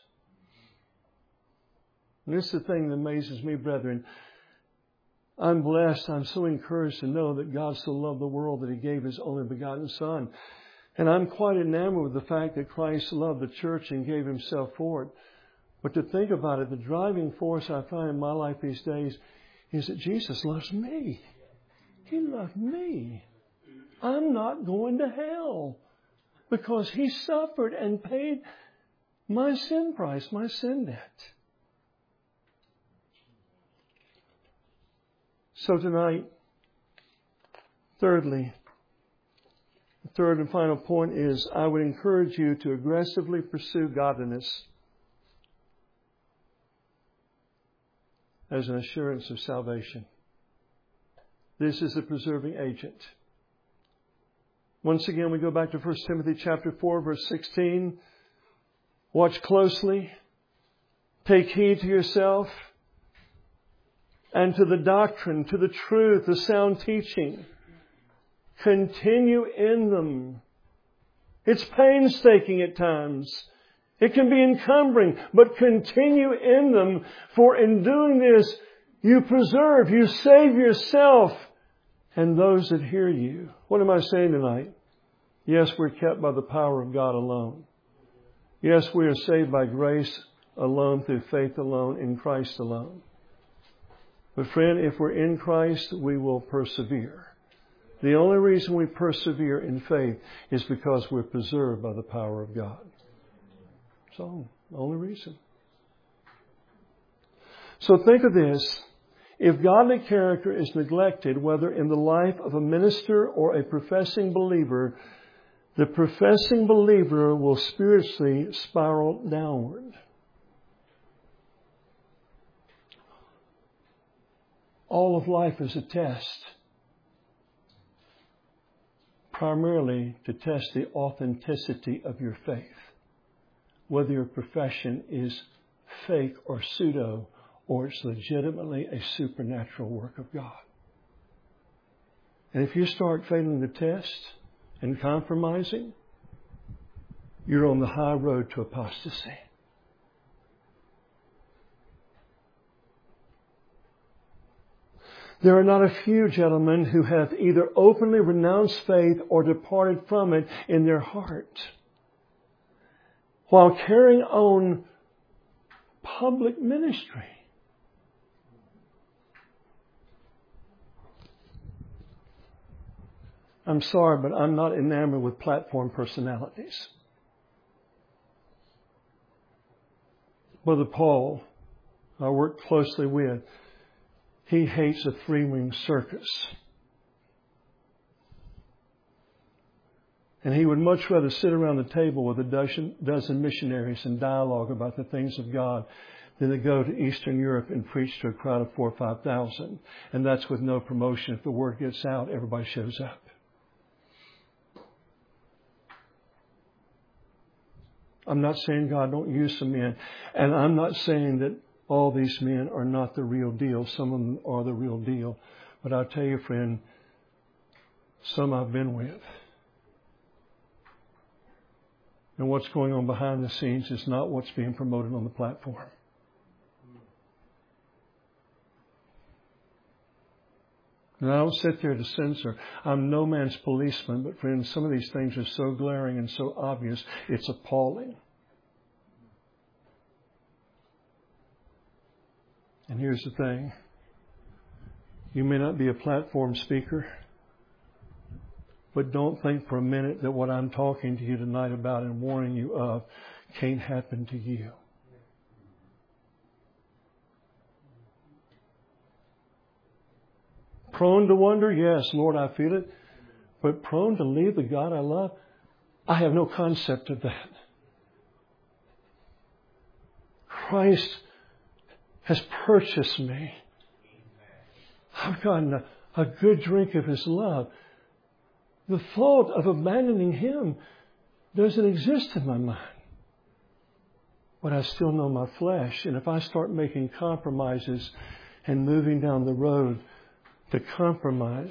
And this is the thing that amazes me, brethren. I'm blessed. I'm so encouraged to know that God so loved the world that He gave His only begotten Son. And I'm quite enamored with the fact that Christ loved the church and gave Himself for it. But to think about it, the driving force I find in my life these days is that Jesus loves me. He loved me. I'm not going to hell because He suffered and paid my sin price, my sin debt. So tonight, thirdly, the third and final point is I would encourage you to aggressively pursue godliness as an assurance of salvation. This is a preserving agent. Once again, we go back to 1 Timothy chapter 4, verse 16. Watch closely. Take heed to yourself and to the doctrine, to the truth, the sound teaching. Continue in them. It's painstaking at times. It can be encumbering, but continue in them. For in doing this, you preserve, you save yourself and those that hear you. What am I saying tonight? Yes, we're kept by the power of God alone. Yes, we are saved by grace alone, through faith alone, in Christ alone. But friend, if we're in Christ, we will persevere. The only reason we persevere in faith is because we're preserved by the power of God. That's all. The only reason. So think of this. If godly character is neglected, whether in the life of a minister or a professing believer, the professing believer will spiritually spiral downward. All of life is a test, primarily to test the authenticity of your faith, whether your profession is fake or pseudo, or it's legitimately a supernatural work of God. And if you start failing the test and compromising, you're on the high road to apostasy. There are not a few, gentlemen, who have either openly renounced faith or departed from it in their heart, while carrying on public ministry. I'm sorry, but I'm not enamored with platform personalities. Brother Paul, I work closely with, he hates a three-ring circus. And he would much rather sit around the table with a dozen missionaries and dialogue about the things of God than to go to Eastern Europe and preach to a crowd of 4,000 or 5,000. And that's with no promotion. If the word gets out, everybody shows up. I'm not saying God don't use some men. And I'm not saying that all these men are not the real deal. Some of them are the real deal. But I'll tell you, friend, some I've been with. And what's going on behind the scenes is not what's being promoted on the platform. And I don't sit there to censor. I'm no man's policeman, but friends, some of these things are so glaring and so obvious, it's appalling. And here's the thing. You may not be a platform speaker, but don't think for a minute that what I'm talking to you tonight about and warning you of can't happen to you. Prone to wonder? Yes, Lord, I feel it. But prone to leave the God I love? I have no concept of that. Christ has purchased me. I've gotten a good drink of His love. The thought of abandoning Him doesn't exist in my mind. But I still know my flesh. And if I start making compromises and moving down the road to compromise,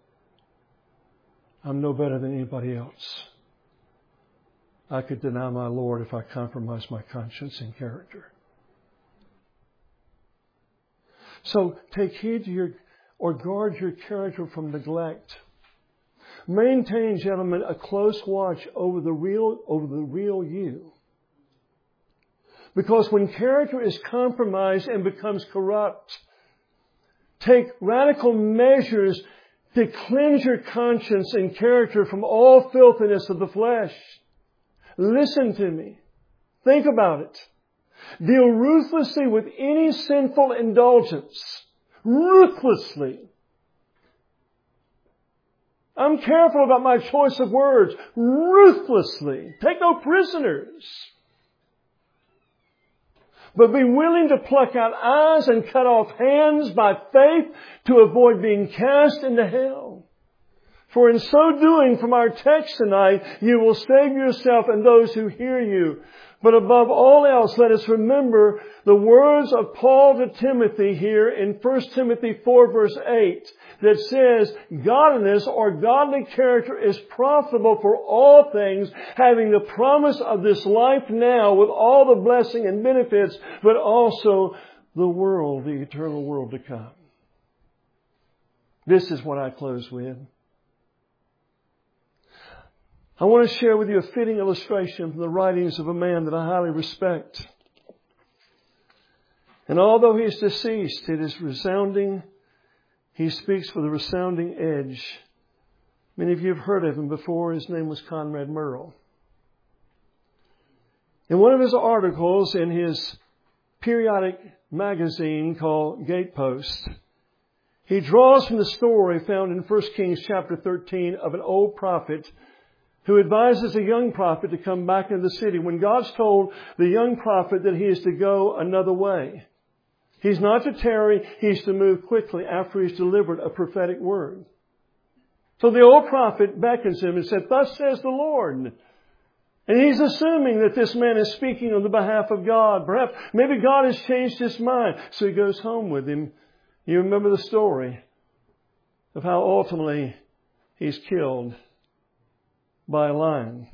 I'm no better than anybody else. I could deny my Lord if I compromise my conscience and character. So take heed to or guard your character from neglect. Maintain, gentlemen, a close watch over the real you. Because when character is compromised and becomes corrupt, take radical measures to cleanse your conscience and character from all filthiness of the flesh. Listen to me. Think about it. Deal ruthlessly with any sinful indulgence. Ruthlessly. I'm careful about my choice of words. Ruthlessly. Take no prisoners. But be willing to pluck out eyes and cut off hands by faith to avoid being cast into hell. For in so doing, from our text tonight, you will save yourself and those who hear you. But above all else, let us remember the words of Paul to Timothy here in 1 Timothy 4 verse 8 that says, godliness or godly character is profitable for all things, having the promise of this life now with all the blessing and benefits, but also the world, the eternal world to come. This is what I close with. I want to share with you a fitting illustration from the writings of a man that I highly respect. And although he is deceased, it is resounding. He speaks with a resounding edge. Many of you have heard of him before. His name was Conrad Merle. In one of his articles in his periodic magazine called Gatepost, he draws from the story found in 1 Kings chapter 13 of an old prophet who advises a young prophet to come back into the city when God's told the young prophet that he is to go another way. He's not to tarry, he's to move quickly after he's delivered a prophetic word. So the old prophet beckons him and said, "Thus says the Lord." And he's assuming that this man is speaking on the behalf of God. Perhaps, maybe God has changed his mind. So he goes home with him. You remember the story of how ultimately he's killed by a lion.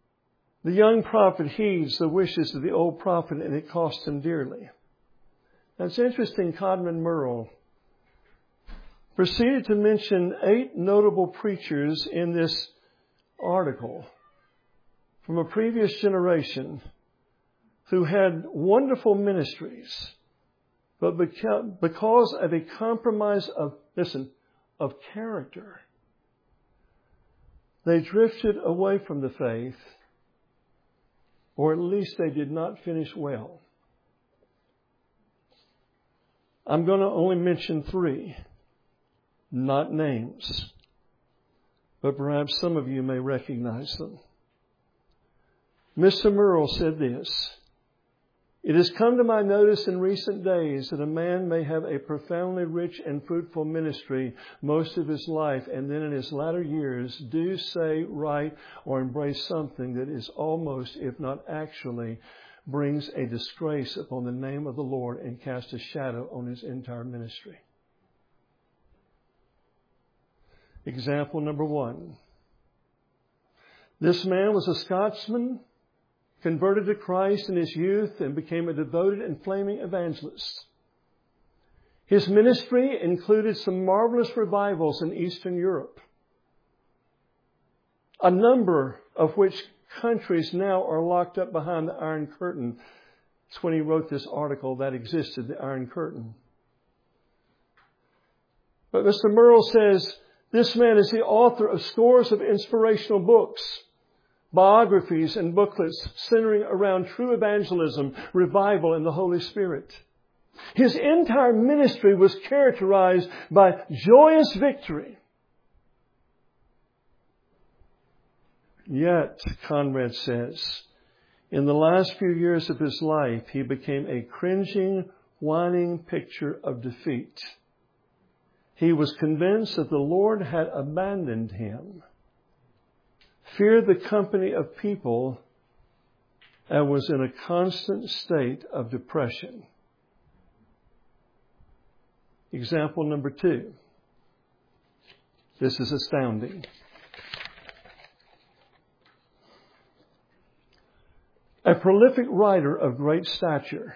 The young prophet heeds the wishes of the old prophet, and it cost him dearly. That's interesting. Codman Merle proceeded to mention 8 notable preachers in this article from a previous generation who had wonderful ministries, but because of a compromise of character, they drifted away from the faith, or at least they did not finish well. I'm going to only mention 3, not names, but perhaps some of you may recognize them. Mr. Merle said this: "It has come to my notice in recent days that a man may have a profoundly rich and fruitful ministry most of his life, and then in his latter years do, say, write, or embrace something that is almost, if not actually, brings a disgrace upon the name of the Lord and casts a shadow on his entire ministry." Example number 1. This man was a Scotsman, converted to Christ in his youth, and became a devoted and flaming evangelist. His ministry included some marvelous revivals in Eastern Europe, a number of which countries now are locked up behind the Iron Curtain. It's when he wrote this article that existed, the Iron Curtain. But Mr. Merle says this man is the author of scores of inspirational books, biographies and booklets centering around true evangelism, revival, and the Holy Spirit. His entire ministry was characterized by joyous victory. Yet, Conrad says, in the last few years of his life, he became a cringing, whining picture of defeat. He was convinced that the Lord had abandoned him, feared the company of people, and was in a constant state of depression. Example number 2. This is astounding. A prolific writer of great stature,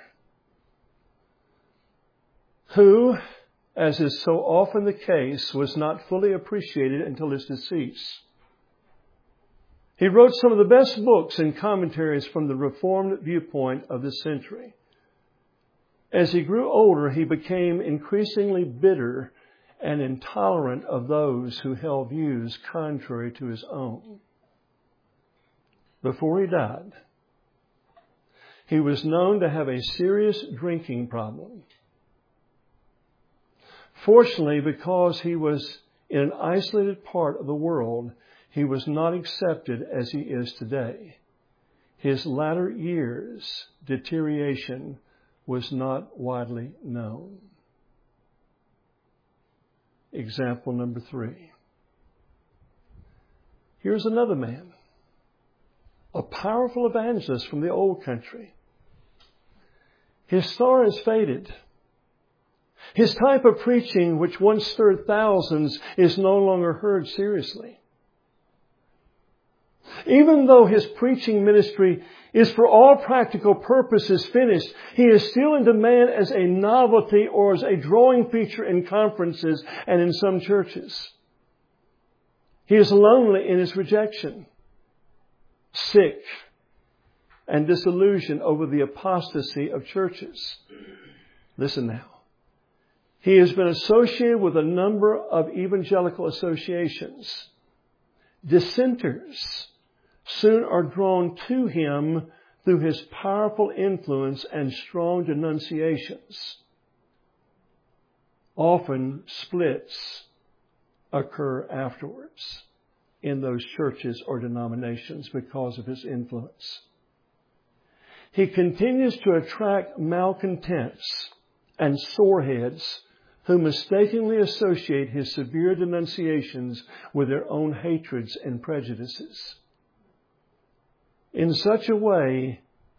who, as is so often the case, was not fully appreciated until his decease. He wrote some of the best books and commentaries from the Reformed viewpoint of this century. As he grew older, he became increasingly bitter and intolerant of those who held views contrary to his own. Before he died, he was known to have a serious drinking problem. Fortunately, because he was in an isolated part of the world, he was not accepted as he is today. His latter years' deterioration was not widely known. Example number 3. Here's another man, a powerful evangelist from the old country. His star has faded. His type of preaching, which once stirred thousands, is no longer heard seriously. Even though his preaching ministry is for all practical purposes finished, he is still in demand as a novelty or as a drawing feature in conferences and in some churches. He is lonely in his rejection, sick, and disillusioned over the apostasy of churches. Listen now. He has been associated with a number of evangelical associations. Dissenters soon are drawn to him through his powerful influence and strong denunciations. Often splits occur afterwards in those churches or denominations because of his influence. He continues to attract malcontents and soreheads who mistakenly associate his severe denunciations with their own hatreds and prejudices. In such a way,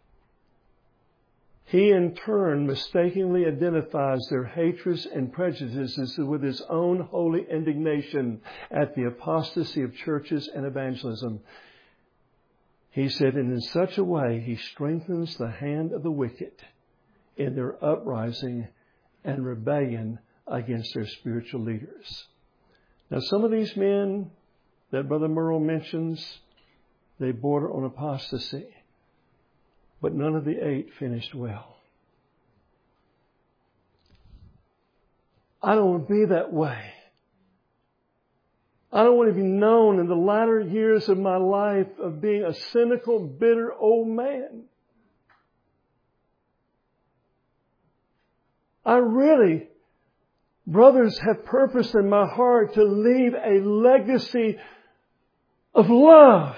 he in turn mistakenly identifies their hatreds and prejudices with his own holy indignation at the apostasy of churches and evangelism. He said, and in such a way, he strengthens the hand of the wicked in their uprising and rebellion against their spiritual leaders. Now, some of these men that Brother Merle mentions, they border on apostasy. But none of the 8 finished well. I don't want to be that way. I don't want to be known in the latter years of my life of being a cynical, bitter old man. I really, brothers, have purpose in my heart to leave a legacy of love.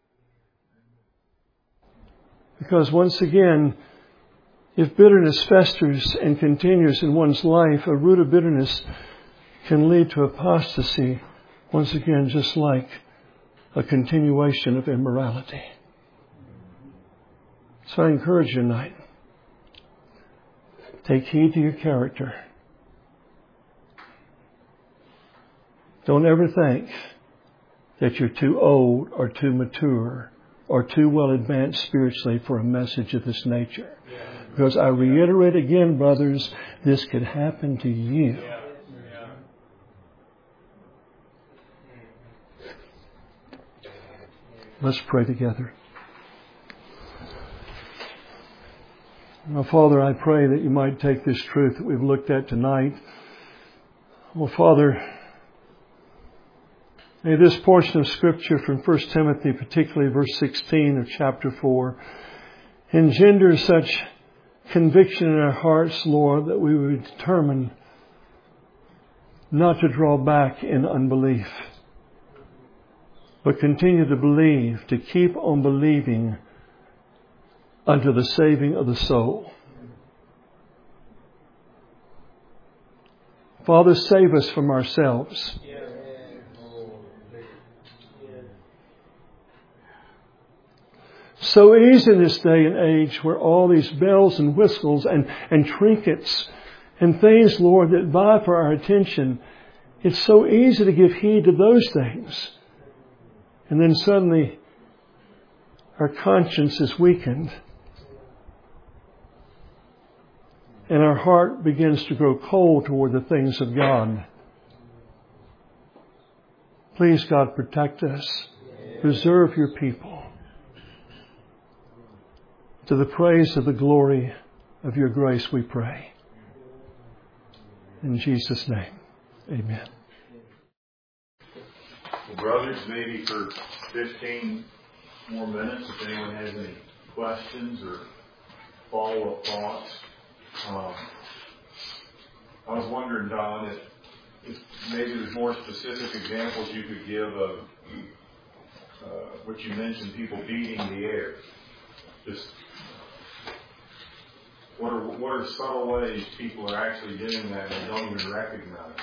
Because once again, if bitterness festers and continues in one's life, a root of bitterness can lead to apostasy. Once again, just like a continuation of immorality. So I encourage you tonight, take heed to your character. Don't ever think that you're too old or too mature or too well advanced spiritually for a message of this nature. Because I reiterate again, brothers, this could happen to you. Let's pray together. Now, Father, I pray that you might take this truth that we've looked at tonight. Well, Father, may this portion of Scripture from 1 Timothy, particularly verse 16 of chapter 4, engender such conviction in our hearts, Lord, that we would determine not to draw back in unbelief, but continue to believe, to keep on believing unto the saving of the soul. Father, save us from ourselves. So easy in this day and age where all these bells and whistles and trinkets and things, Lord, that vie for our attention, it's so easy to give heed to those things. And then suddenly our conscience is weakened. And our heart begins to grow cold toward the things of God. Please, God, protect us. Preserve your people. To the praise of the glory of your grace we pray. In Jesus' name, amen. Well, brothers, maybe for 15 more minutes, if anyone has any questions or follow-up thoughts. I was wondering, Don, if maybe there's more specific examples you could give of what you mentioned, people beating the air. Just what are subtle ways people are actually doing that and don't even recognize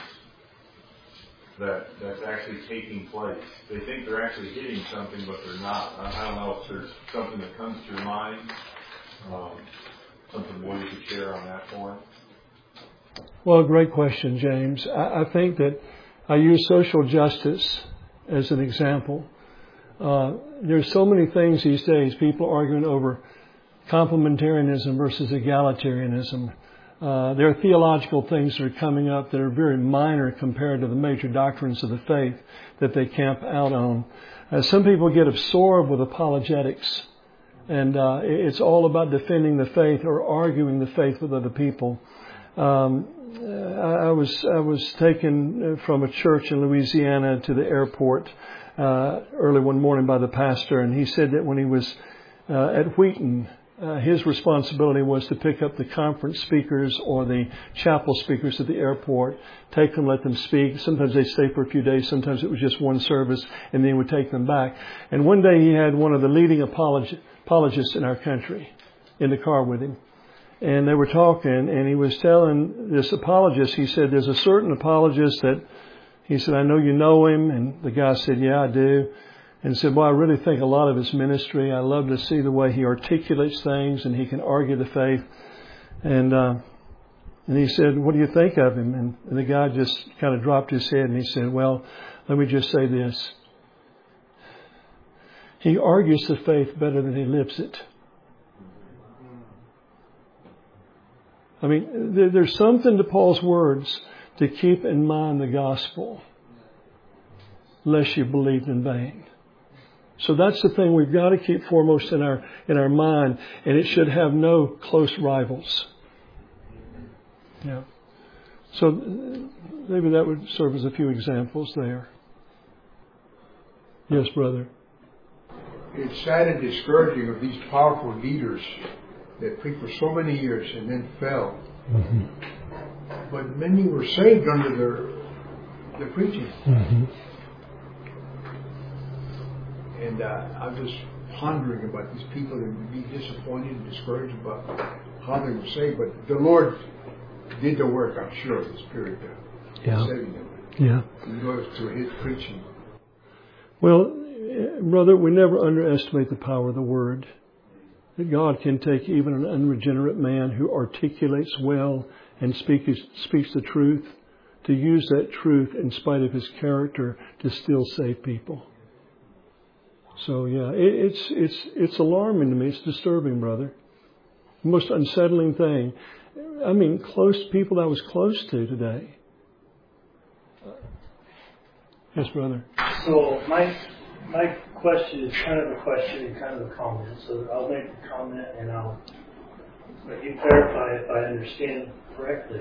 that's actually taking place. They think they're actually hitting something, but they're not. I don't know if there's something that comes to your mind, something more you could share on that point. Well, great question, James. I think that I use social justice as an example. There's so many things these days, people arguing over complementarianism versus egalitarianism. There are theological things that are coming up that are very minor compared to the major doctrines of the faith that they camp out on. Some people get absorbed with apologetics, and it's all about defending the faith or arguing the faith with other people. I was taken from a church in Louisiana to the airport early one morning by the pastor, and he said that when he was at Wheaton, his responsibility was to pick up the conference speakers or the chapel speakers at the airport, take them, let them speak. Sometimes they'd stay for a few days. Sometimes it was just one service, and then he would take them back. And one day he had one of the leading apologists in our country in the car with him. And they were talking, and he was telling this apologist, he said, there's a certain apologist that, he said, I know you know him. And the guy said, yeah, I do. And said, well, I really think a lot of his ministry, I love to see the way he articulates things and he can argue the faith. And he said, what do you think of him? And the guy just kind of dropped his head and he said, well, let me just say this. He argues the faith better than he lives it. I mean, there's something to Paul's words to keep in mind the gospel, lest you believed in vain. So that's the thing we've got to keep foremost in our mind, and it should have no close rivals. Yeah. So maybe that would serve as a few examples there. Yes, brother. It's sad and discouraging of these powerful leaders that preached for so many years and then fell. Mm-hmm. But many were saved under their preaching. Mm-hmm. And I'm just pondering about these people that would be disappointed and discouraged about how they were saved. But the Lord did the work, I'm sure, of the Spirit saving them. Yeah. He goes through His preaching. Well, brother, we never underestimate the power of the Word. That God can take even an unregenerate man who articulates well and speaks the truth, to use that truth in spite of his character to still save people. So yeah, it's alarming to me. It's disturbing, brother. The most unsettling thing. I mean, people I was close to today. Yes, brother. So my question is kind of a question and kind of a comment. So I'll make a comment and I'll let you clarify if I understand correctly.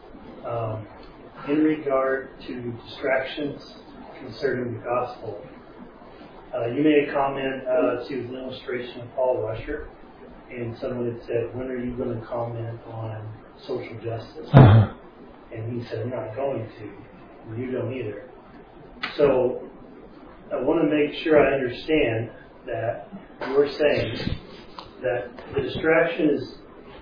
In regard to distractions concerning the gospel, you made a comment to an illustration of Paul Washer, and someone had said, when are you going to comment on social justice? Uh-huh. And he said, I'm not going to. You don't either. So I want to make sure I understand that you're saying that the distraction is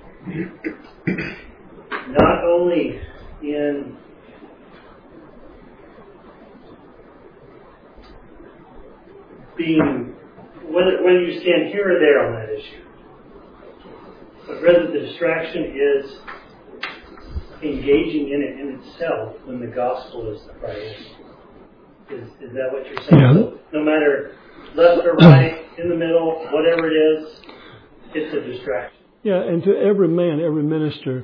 not only in being, whether you stand here or there on that issue, but rather the distraction is engaging in it in itself when the gospel is the priority. Is that what you're saying? Yeah. So no matter left or right, in the middle, whatever it is, it's a distraction. Yeah, and to every man, every minister,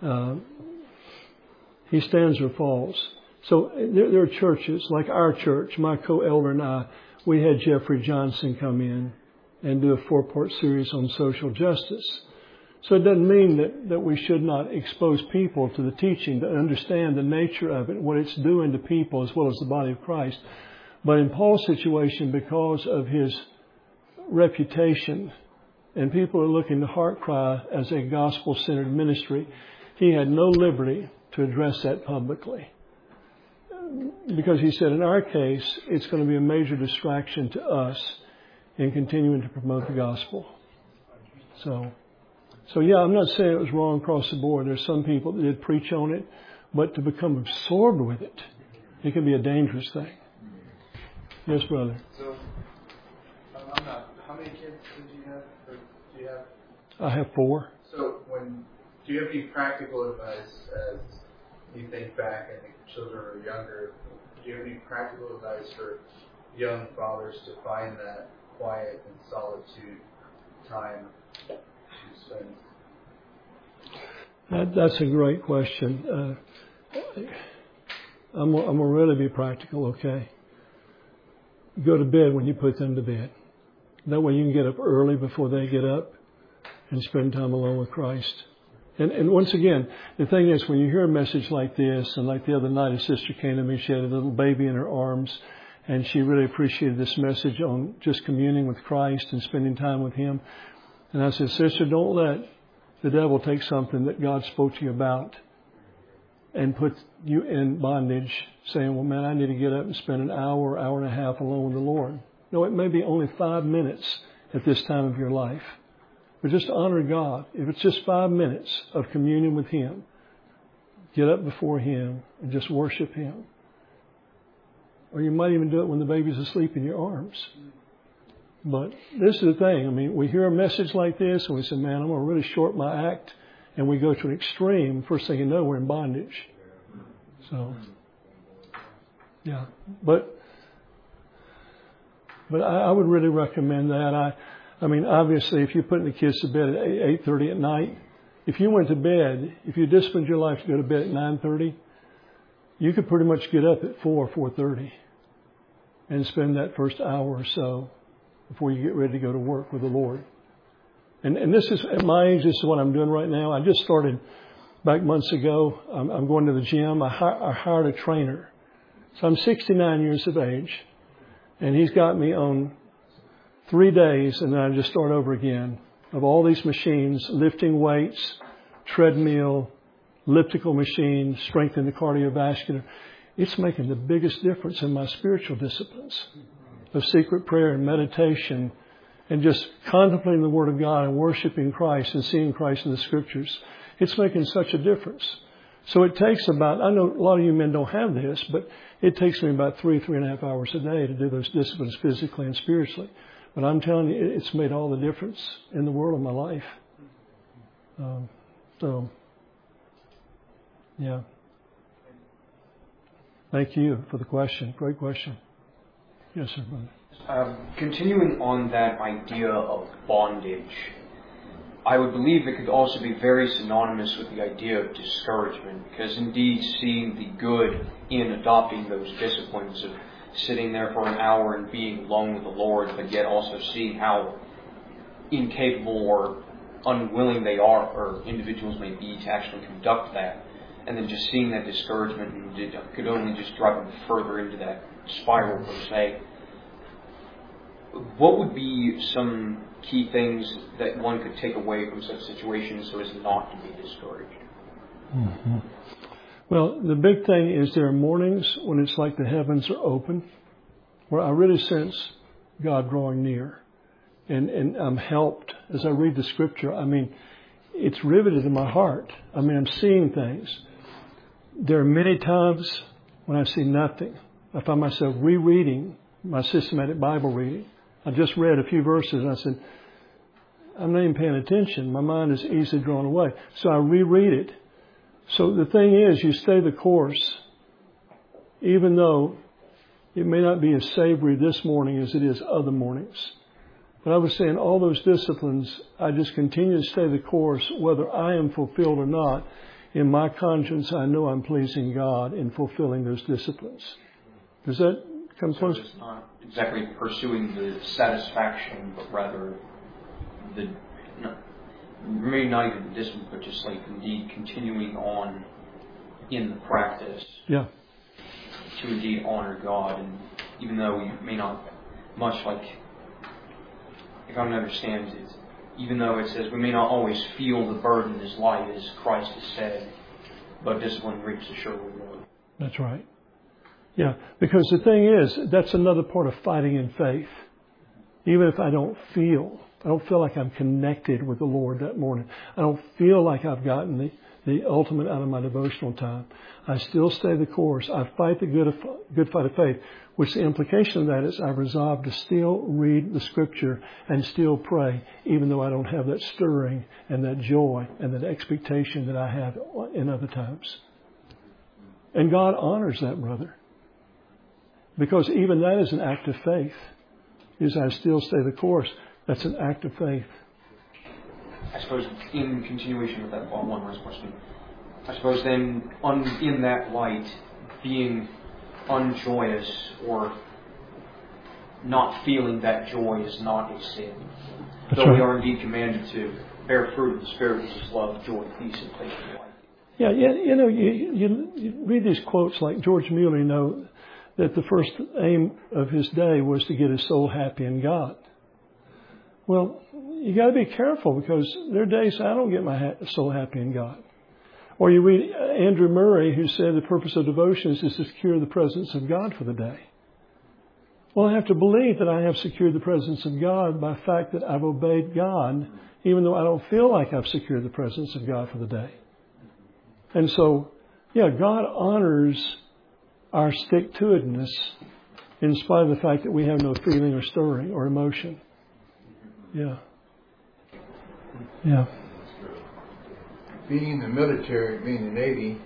he stands or falls. So there are churches, like our church, my co-elder and I, we had Jeffrey Johnson come in and do a 4-part series on social justice. So it doesn't mean that we should not expose people to the teaching, to understand the nature of it, what it's doing to people as well as the body of Christ. But in Paul's situation, because of his reputation, and people are looking to Heart Cry as a gospel-centered ministry, he had no liberty to address that publicly. Because he said, in our case, it's going to be a major distraction to us in continuing to promote the gospel. So yeah, I'm not saying it was wrong across the board. There's some people that did preach on it, but to become absorbed with it, it can be a dangerous thing. Yes, brother. So, how many kids did you have? Or do you have? I have 4. So, do you have any practical advice as you think back and the children are younger? Do you have any practical advice for young fathers to find that quiet and solitude time to spend? That's a great question. I'm going to really be practical, okay? Go to bed when you put them to bed. That way you can get up early before they get up and spend time alone with Christ. And once again, the thing is, when you hear a message like this, and like the other night a sister came to me, she had a little baby in her arms, and she really appreciated this message on just communing with Christ and spending time with Him. And I said, sister, don't let the devil take something that God spoke to you about and put you in bondage, saying, well, man, I need to get up and spend an hour, hour and a half alone with the Lord. No, it may be only 5 minutes at this time of your life. But just honor God. If it's just 5 minutes of communion with Him, get up before Him and just worship Him. Or you might even do it when the baby's asleep in your arms. But this is the thing. I mean, we hear a message like this and we say, man, I'm going to really short my act. And we go to an extreme. First thing you know, we're in bondage. So, yeah. But I would really recommend that. I mean, obviously, if you're putting the kids to bed at 8:30 at night if you went to bed, if you disciplined your life to go to bed at 9:30, you could pretty much get up at 4:30 and spend that first hour or so before you get ready to go to work with the Lord. And this is, at my age, this is what I'm doing right now. I just started back months ago. I'm going to the gym. I hired a trainer. So I'm 69 years of age, and he's got me on 3 days, and then I just start over again of all these machines, lifting weights, treadmill, elliptical machine, strengthen the cardiovascular. It's making the biggest difference in my spiritual disciplines of secret prayer and meditation and just contemplating the Word of God and worshiping Christ and seeing Christ in the Scriptures. It's making such a difference. So it takes about, I know a lot of you men don't have this, but it takes me about 3.5 hours a day to do those disciplines physically and spiritually. But I'm telling you, it's made all the difference in the world of my life. Yeah. Thank you for the question. Great question. Yes, sir, brother. Continuing on that idea of bondage, I would believe it could also be very synonymous with the idea of discouragement, because indeed seeing the good in adopting those disciplines of sitting there for an hour and being alone with the Lord, but yet also seeing how incapable or unwilling they are, or individuals may be, to actually conduct that, and then just seeing that discouragement and it could only just drive them further into that spiral per se. What would be some key things that one could take away from such situations so as not to be discouraged? Mm-hmm. Well, the big thing is there are mornings when it's like the heavens are open, where I really sense God drawing near. And I'm helped as I read the Scripture. I mean, it's riveted in my heart. I mean, I'm seeing things. There are many times when I see nothing. I find myself rereading my systematic Bible reading. I just read a few verses and I said, I'm not even paying attention. My mind is easily drawn away. So I reread it. So the thing is, you stay the course, even though it may not be as savory this morning as it is other mornings. But I was saying all those disciplines, I just continue to stay the course, whether I am fulfilled or not. In my conscience, I know I'm pleasing God in fulfilling those disciplines. Does that come close? So it's not exactly pursuing the satisfaction, but rather maybe not even the discipline, but just like indeed continuing on in the practice. Yeah. To indeed honor God, and even though we may not much like, if I don't understand it, even though it says we may not always feel the burden as light as Christ has said, but discipline reaps a sure reward. That's right. Yeah, because the thing is, that's another part of fighting in faith. Even if I don't feel like I'm connected with the Lord that morning. I don't feel like I've gotten the ultimate out of my devotional time. I still stay the course. I fight the good fight of faith, which the implication of that is I resolve to still read the Scripture and still pray, even though I don't have that stirring and that joy and that expectation that I have in other times. And God honors that, brother. Because even that is an act of faith. Is I still stay the course. That's an act of faith. I suppose in continuation with that one last question, I suppose then in that light, being unjoyous or not feeling that joy is not a sin. That's Though right. we are indeed commanded to bear fruit of the Spirit, which is love, joy, peace, and patience. Yeah, you know, you read these quotes like George Mueller, you know, that the first aim of his day was to get his soul happy in God. Well, you got to be careful because there are days I don't get my soul happy in God. Or you read Andrew Murray, who said the purpose of devotions is to secure the presence of God for the day. Well, I have to believe that I have secured the presence of God by the fact that I've obeyed God, even though I don't feel like I've secured the presence of God for the day. And so, yeah, God honors our stick-to-itness in spite of the fact that we have no feeling or stirring or emotion. Yeah. Yeah. Being in the military, being in the Navy,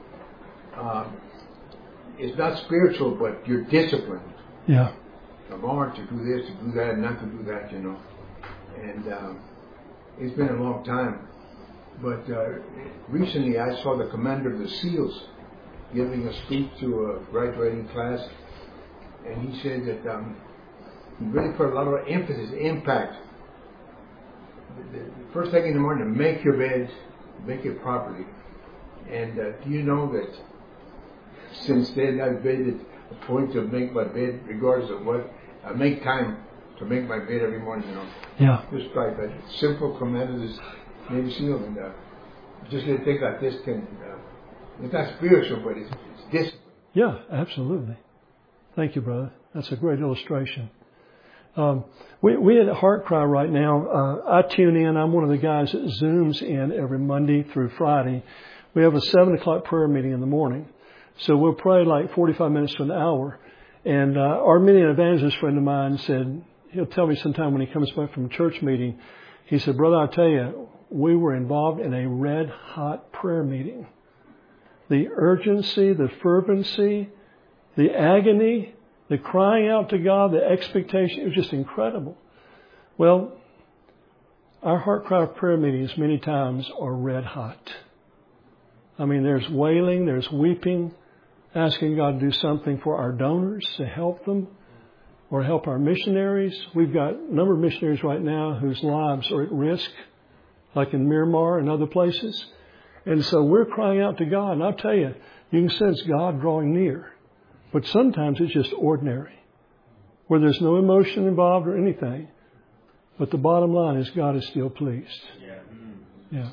is not spiritual, but you're disciplined. Yeah. I'm armed to do this, to do that, not to do that, you know. And it's been a long time But recently I saw the commander of the SEALs giving a speech to a graduating class, and he said that he really put a lot of emphasis, impact. The first thing in the morning, make your bed, make it properly. And do you know that since then I've made it a point to make my bed regardless of what, I make time to make my bed every morning, you know. Yeah. Just like that simple command of this Navy SEAL, and just a thing like this can, it's not spiritual, but it's discipline. Yeah, absolutely. Thank you, brother. That's a great illustration. We at Heart Cry right now, I tune in. I'm one of the guys that Zooms in every Monday through Friday. We have a 7 o'clock prayer meeting in the morning. So we'll pray like 45 minutes to an hour. And our Armenian evangelist friend of mine said, he'll tell me sometime when he comes back from church meeting, he said, brother, I tell you, we were involved in a red hot prayer meeting. The urgency, the fervency, the agony, the crying out to God, the expectation, it was just incredible. Well, our Heart Cry prayer meetings many times are red hot. I mean, there's wailing, there's weeping, asking God to do something for our donors to help them or help our missionaries. We've got a number of missionaries right now whose lives are at risk, like in Myanmar and other places. And so we're crying out to God. And I'll tell you, you can sense God drawing near. But sometimes it's just ordinary, where there's no emotion involved or anything. But the bottom line is God is still pleased. Yeah.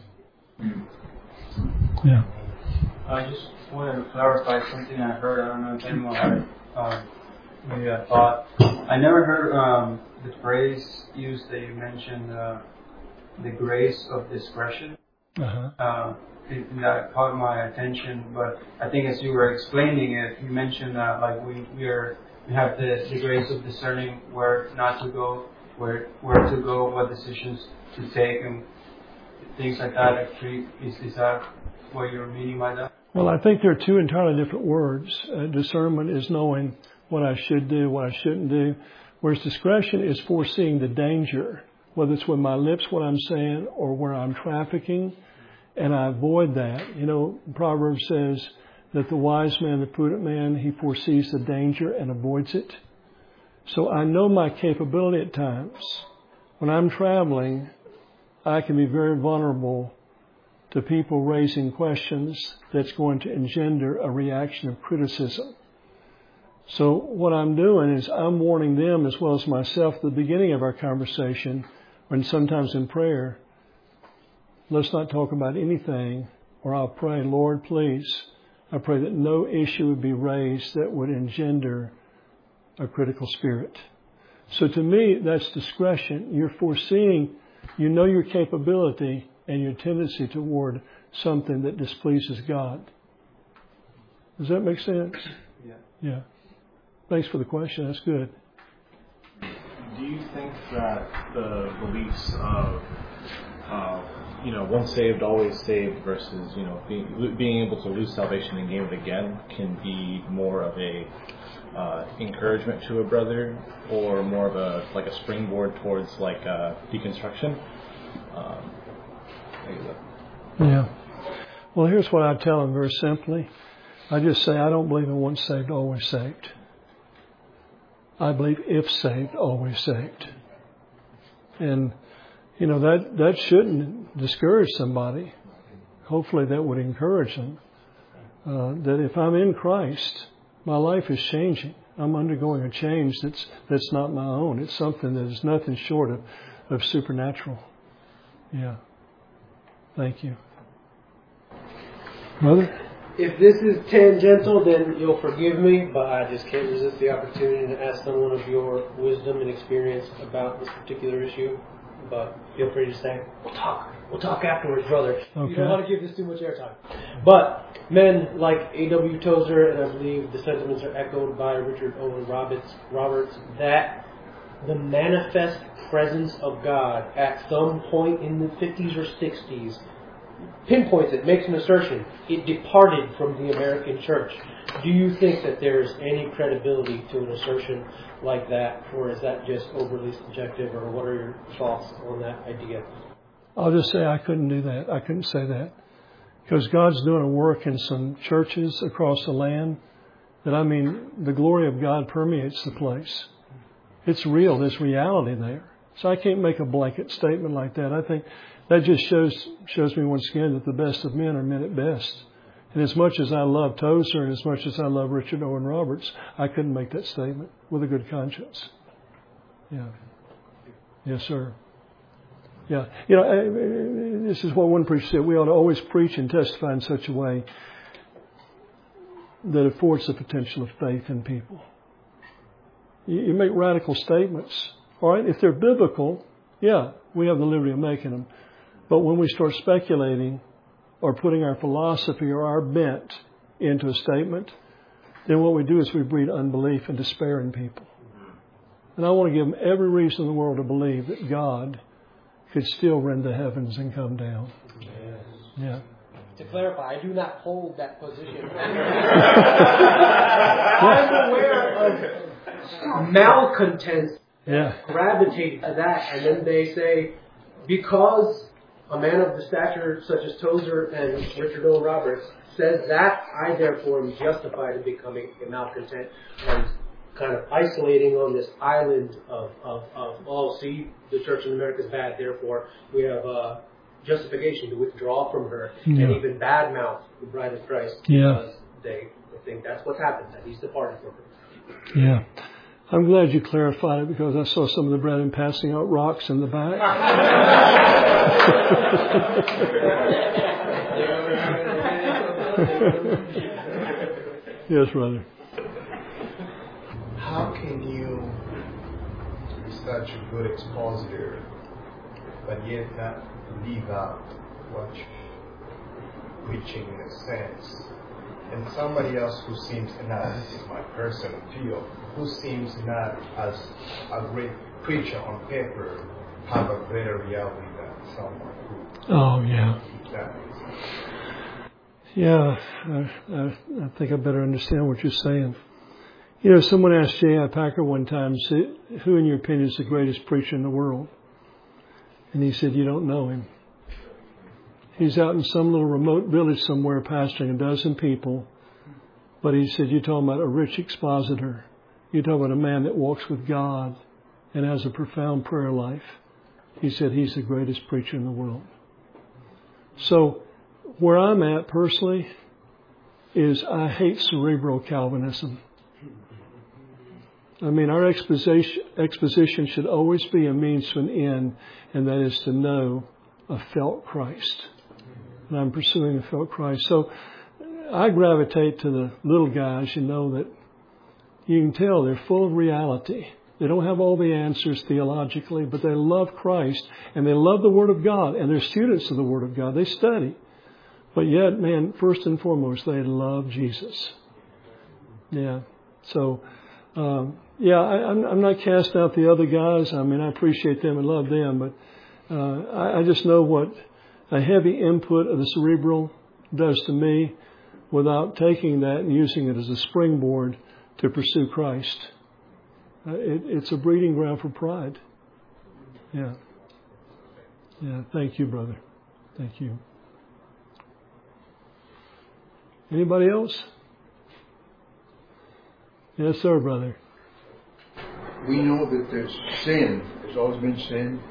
Yeah. I just wanted to clarify something I heard. I don't know if anyone had maybe a thought. I never heard the phrase used that you mentioned, the grace of discretion. That caught my attention, but I think as you were explaining it, you mentioned that like we have the grace of discerning where not to go, where to go, what decisions to take, and things like that. Is that what you're meaning by that? Well, I think there are two entirely different words. Discernment is knowing what I should do, what I shouldn't do, whereas discretion is foreseeing the danger, whether it's with my lips, what I'm saying, or where I'm trafficking. And I avoid that. You know, Proverbs says that the wise man, the prudent man, he foresees the danger and avoids it. So I know my capability at times. When I'm traveling, I can be very vulnerable to people raising questions that's going to engender a reaction of criticism. So what I'm doing is I'm warning them as well as myself at the beginning of our conversation, when sometimes in prayer, let's not talk about anything, or I'll pray, Lord, please, I pray that no issue would be raised that would engender a critical spirit. So to me, that's discretion. You're foreseeing, you know your capability and your tendency toward something that displeases God. Does that make sense? Yeah. Thanks for the question. That's good. Do you think that the beliefs of once saved, always saved versus, being able to lose salvation and gain it again can be more of a encouragement to a brother, or more of a springboard towards deconstruction? Yeah. Well, here's what I tell them very simply. I just say, I don't believe in once saved, always saved. I believe if saved, always saved. And that shouldn't discourage somebody. Hopefully that would encourage them. That if I'm in Christ, my life is changing. I'm undergoing a change that's not my own. It's something that is nothing short of supernatural. Yeah. Thank you. Brother? If this is tangential, then you'll forgive me, but I just can't resist the opportunity to ask someone of your wisdom and experience about this particular issue. But feel free to say, we'll talk afterwards, brother. Okay. You don't want to give this too much airtime. But men like A.W. Tozer, and I believe the sentiments are echoed by Richard Owen Roberts, that the manifest presence of God at some point in the 50s or 60s pinpoints it, makes an assertion. It departed from the American church. Do you think that there's any credibility to an assertion like that, or is that just overly subjective, or what are your thoughts on that idea? I'll just say I couldn't do that. I couldn't say that. Because God's doing a work in some churches across the land that, I mean, the glory of God permeates the place. It's real. There's reality there. So I can't make a blanket statement like that. I think that just shows me once again that the best of men are men at best. And as much as I love Tozer and as much as I love Richard Owen Roberts, I couldn't make that statement with a good conscience. Yeah. Yes, sir. Yeah. You know, this is what one preacher said. We ought to always preach and testify in such a way that affords the potential of faith in people. You make radical statements. All right. If they're biblical, yeah, we have the liberty of making them. But when we start speculating or putting our philosophy or our bent into a statement, then what we do is we breed unbelief and despair in people. And I want to give them every reason in the world to believe that God could still rend the heavens and come down. Yes. Yeah. To clarify, I do not hold that position. I'm aware of malcontents that gravitate to that, and then they say, because a man of the stature such as Tozer and Richard Owen Roberts says that, I therefore am justified in becoming a malcontent, and kind of isolating on this island of see, the church in America is bad, therefore we have justification to withdraw from her and even badmouth the bride of Christ because they think that's what happened, that he's departed from her. Yeah. I'm glad you clarified it because I saw some of the brethren passing out rocks in the back. Yes, brother. How can you be such a good expositor, but yet not leave out what you're preaching in a sense? And somebody else who seems not, this is my personal feel, who seems not as a great preacher on paper, have a greater reality than someone who... Oh, yeah. That. Yeah, I think I better understand what you're saying. You know, someone asked J.I. Packer one time, who in your opinion is the greatest preacher in the world? And he said, you don't know him. He's out in some little remote village somewhere pastoring a dozen people. But he said, you're talking about a rich expositor. You're talking about a man that walks with God and has a profound prayer life. He said he's the greatest preacher in the world. So where I'm at personally is I hate cerebral Calvinism. I mean, our exposition should always be a means to an end, and that is to know a felt Christ. And I'm pursuing a felt Christ. So I gravitate to the little guys, you know, that you can tell they're full of reality. They don't have all the answers theologically, but they love Christ and they love the Word of God, and they're students of the Word of God. They study. But yet, man, first and foremost, they love Jesus. Yeah. So, I'm not casting out the other guys. I mean, I appreciate them and love them, but I just know what a heavy input of the cerebral does to me without taking that and using it as a springboard to pursue Christ. It's a breeding ground for pride. Yeah. Yeah. Thank you, brother. Thank you. Anybody else? Yes, sir, brother. We know that there's sin. There's always been sin.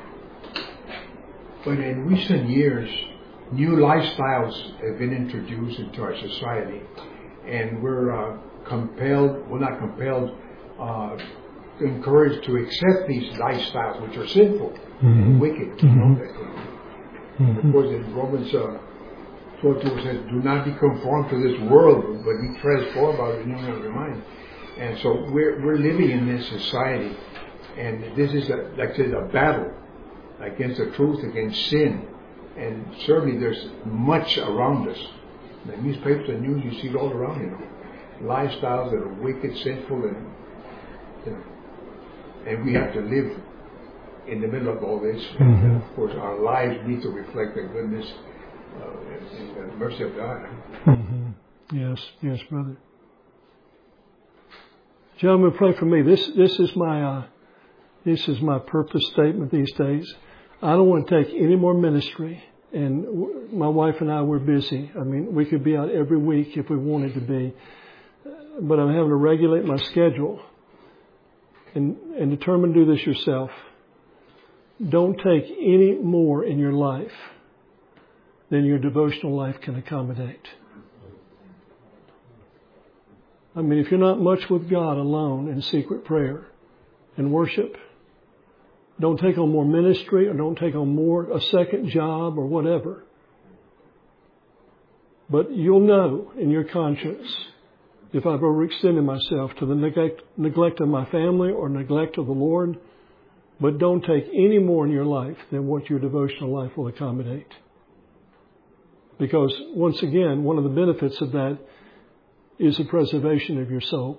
But in recent years, new lifestyles have been introduced into our society. And we're compelled, well not compelled, encouraged to accept these lifestyles which are sinful and wicked. You know that. Of course, in Romans 12:2 says, do not be conformed to this world, but be transformed by the renewing of your mind. And so we're living in this society, and this is, like I said, a battle against the truth, against sin. And certainly there's much around us. The newspapers and news, you see it all around, you know. Lifestyles that are wicked, sinful, and you know, and we have to live in the middle of all this. And of course, our lives need to reflect the goodness and the mercy of God. Yes, brother. Gentlemen, pray for me. This is my purpose statement these days. I don't want to take any more ministry. And my wife and I were busy. I mean, we could be out every week if we wanted to be. But I'm having to regulate my schedule and determine to do this yourself. Don't take any more in your life than your devotional life can accommodate. I mean, if you're not much with God alone in secret prayer and worship, don't take on more ministry or don't take on a second job or whatever. But you'll know in your conscience if I've overextended myself to the neglect of my family or neglect of the Lord. But don't take any more in your life than what your devotional life will accommodate. Because once again, one of the benefits of that is the preservation of your soul.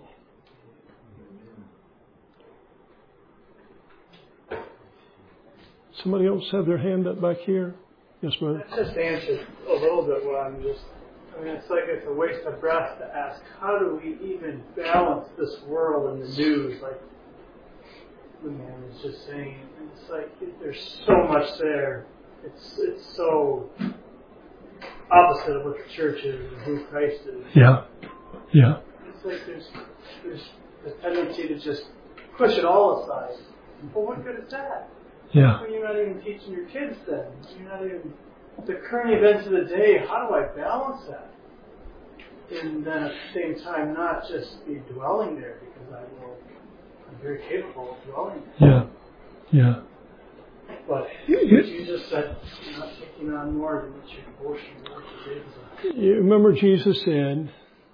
Somebody else have their hand up back here? Yes, brother. That just answered a little bit what it's like it's a waste of breath to ask, how do we even balance this world and the news? Like the man was just saying, it's like there's so much there. It's so opposite of what the church is and who Christ is. Yeah. Yeah. It's like there's the tendency to just push it all aside. Well, what good is that? Yeah. When you're not even teaching your kids then. You're not even the current events of the day. How do I balance that? And then at the same time not just be dwelling there because I'm very capable of dwelling there. Yeah. Yeah. But you just said you're not taking on more than what your devotion is. You remember Jesus said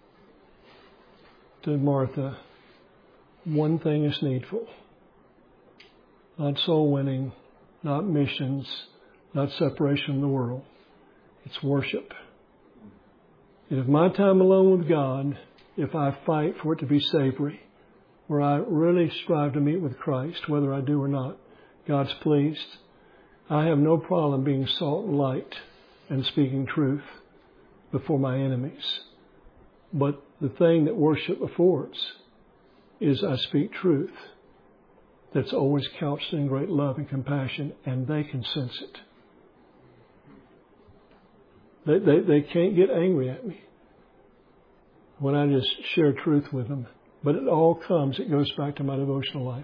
to Martha, one thing is needful. Not soul winning, not missions, not separation from the world. It's worship. And if my time alone with God, if I fight for it to be savory, where I really strive to meet with Christ, whether I do or not, God's pleased, I have no problem being salt and light and speaking truth before my enemies. But the thing that worship affords is I speak truth that's always couched in great love and compassion, and they can sense it. They can't get angry at me when I just share truth with them. But it all goes back to my devotional life.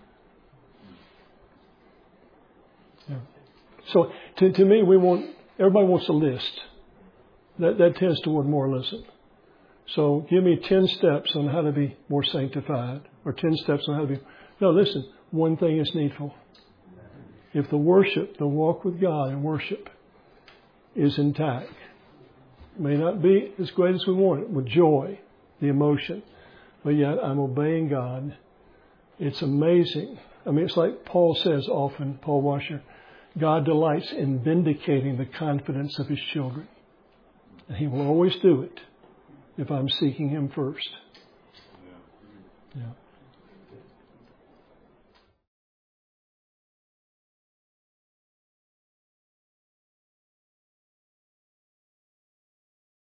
Yeah. So to me, everybody wants a list. That tends toward moralism. So give me 10 steps on how to be more sanctified, or 10 steps on how to be. No, listen, one thing is needful. If the walk with God and worship is intact, it may not be as great as we want it, with joy, the emotion, but yet I'm obeying God. It's amazing. I mean, it's like Paul says often, Paul Washer, God delights in vindicating the confidence of His children. And He will always do it if I'm seeking Him first. Yeah.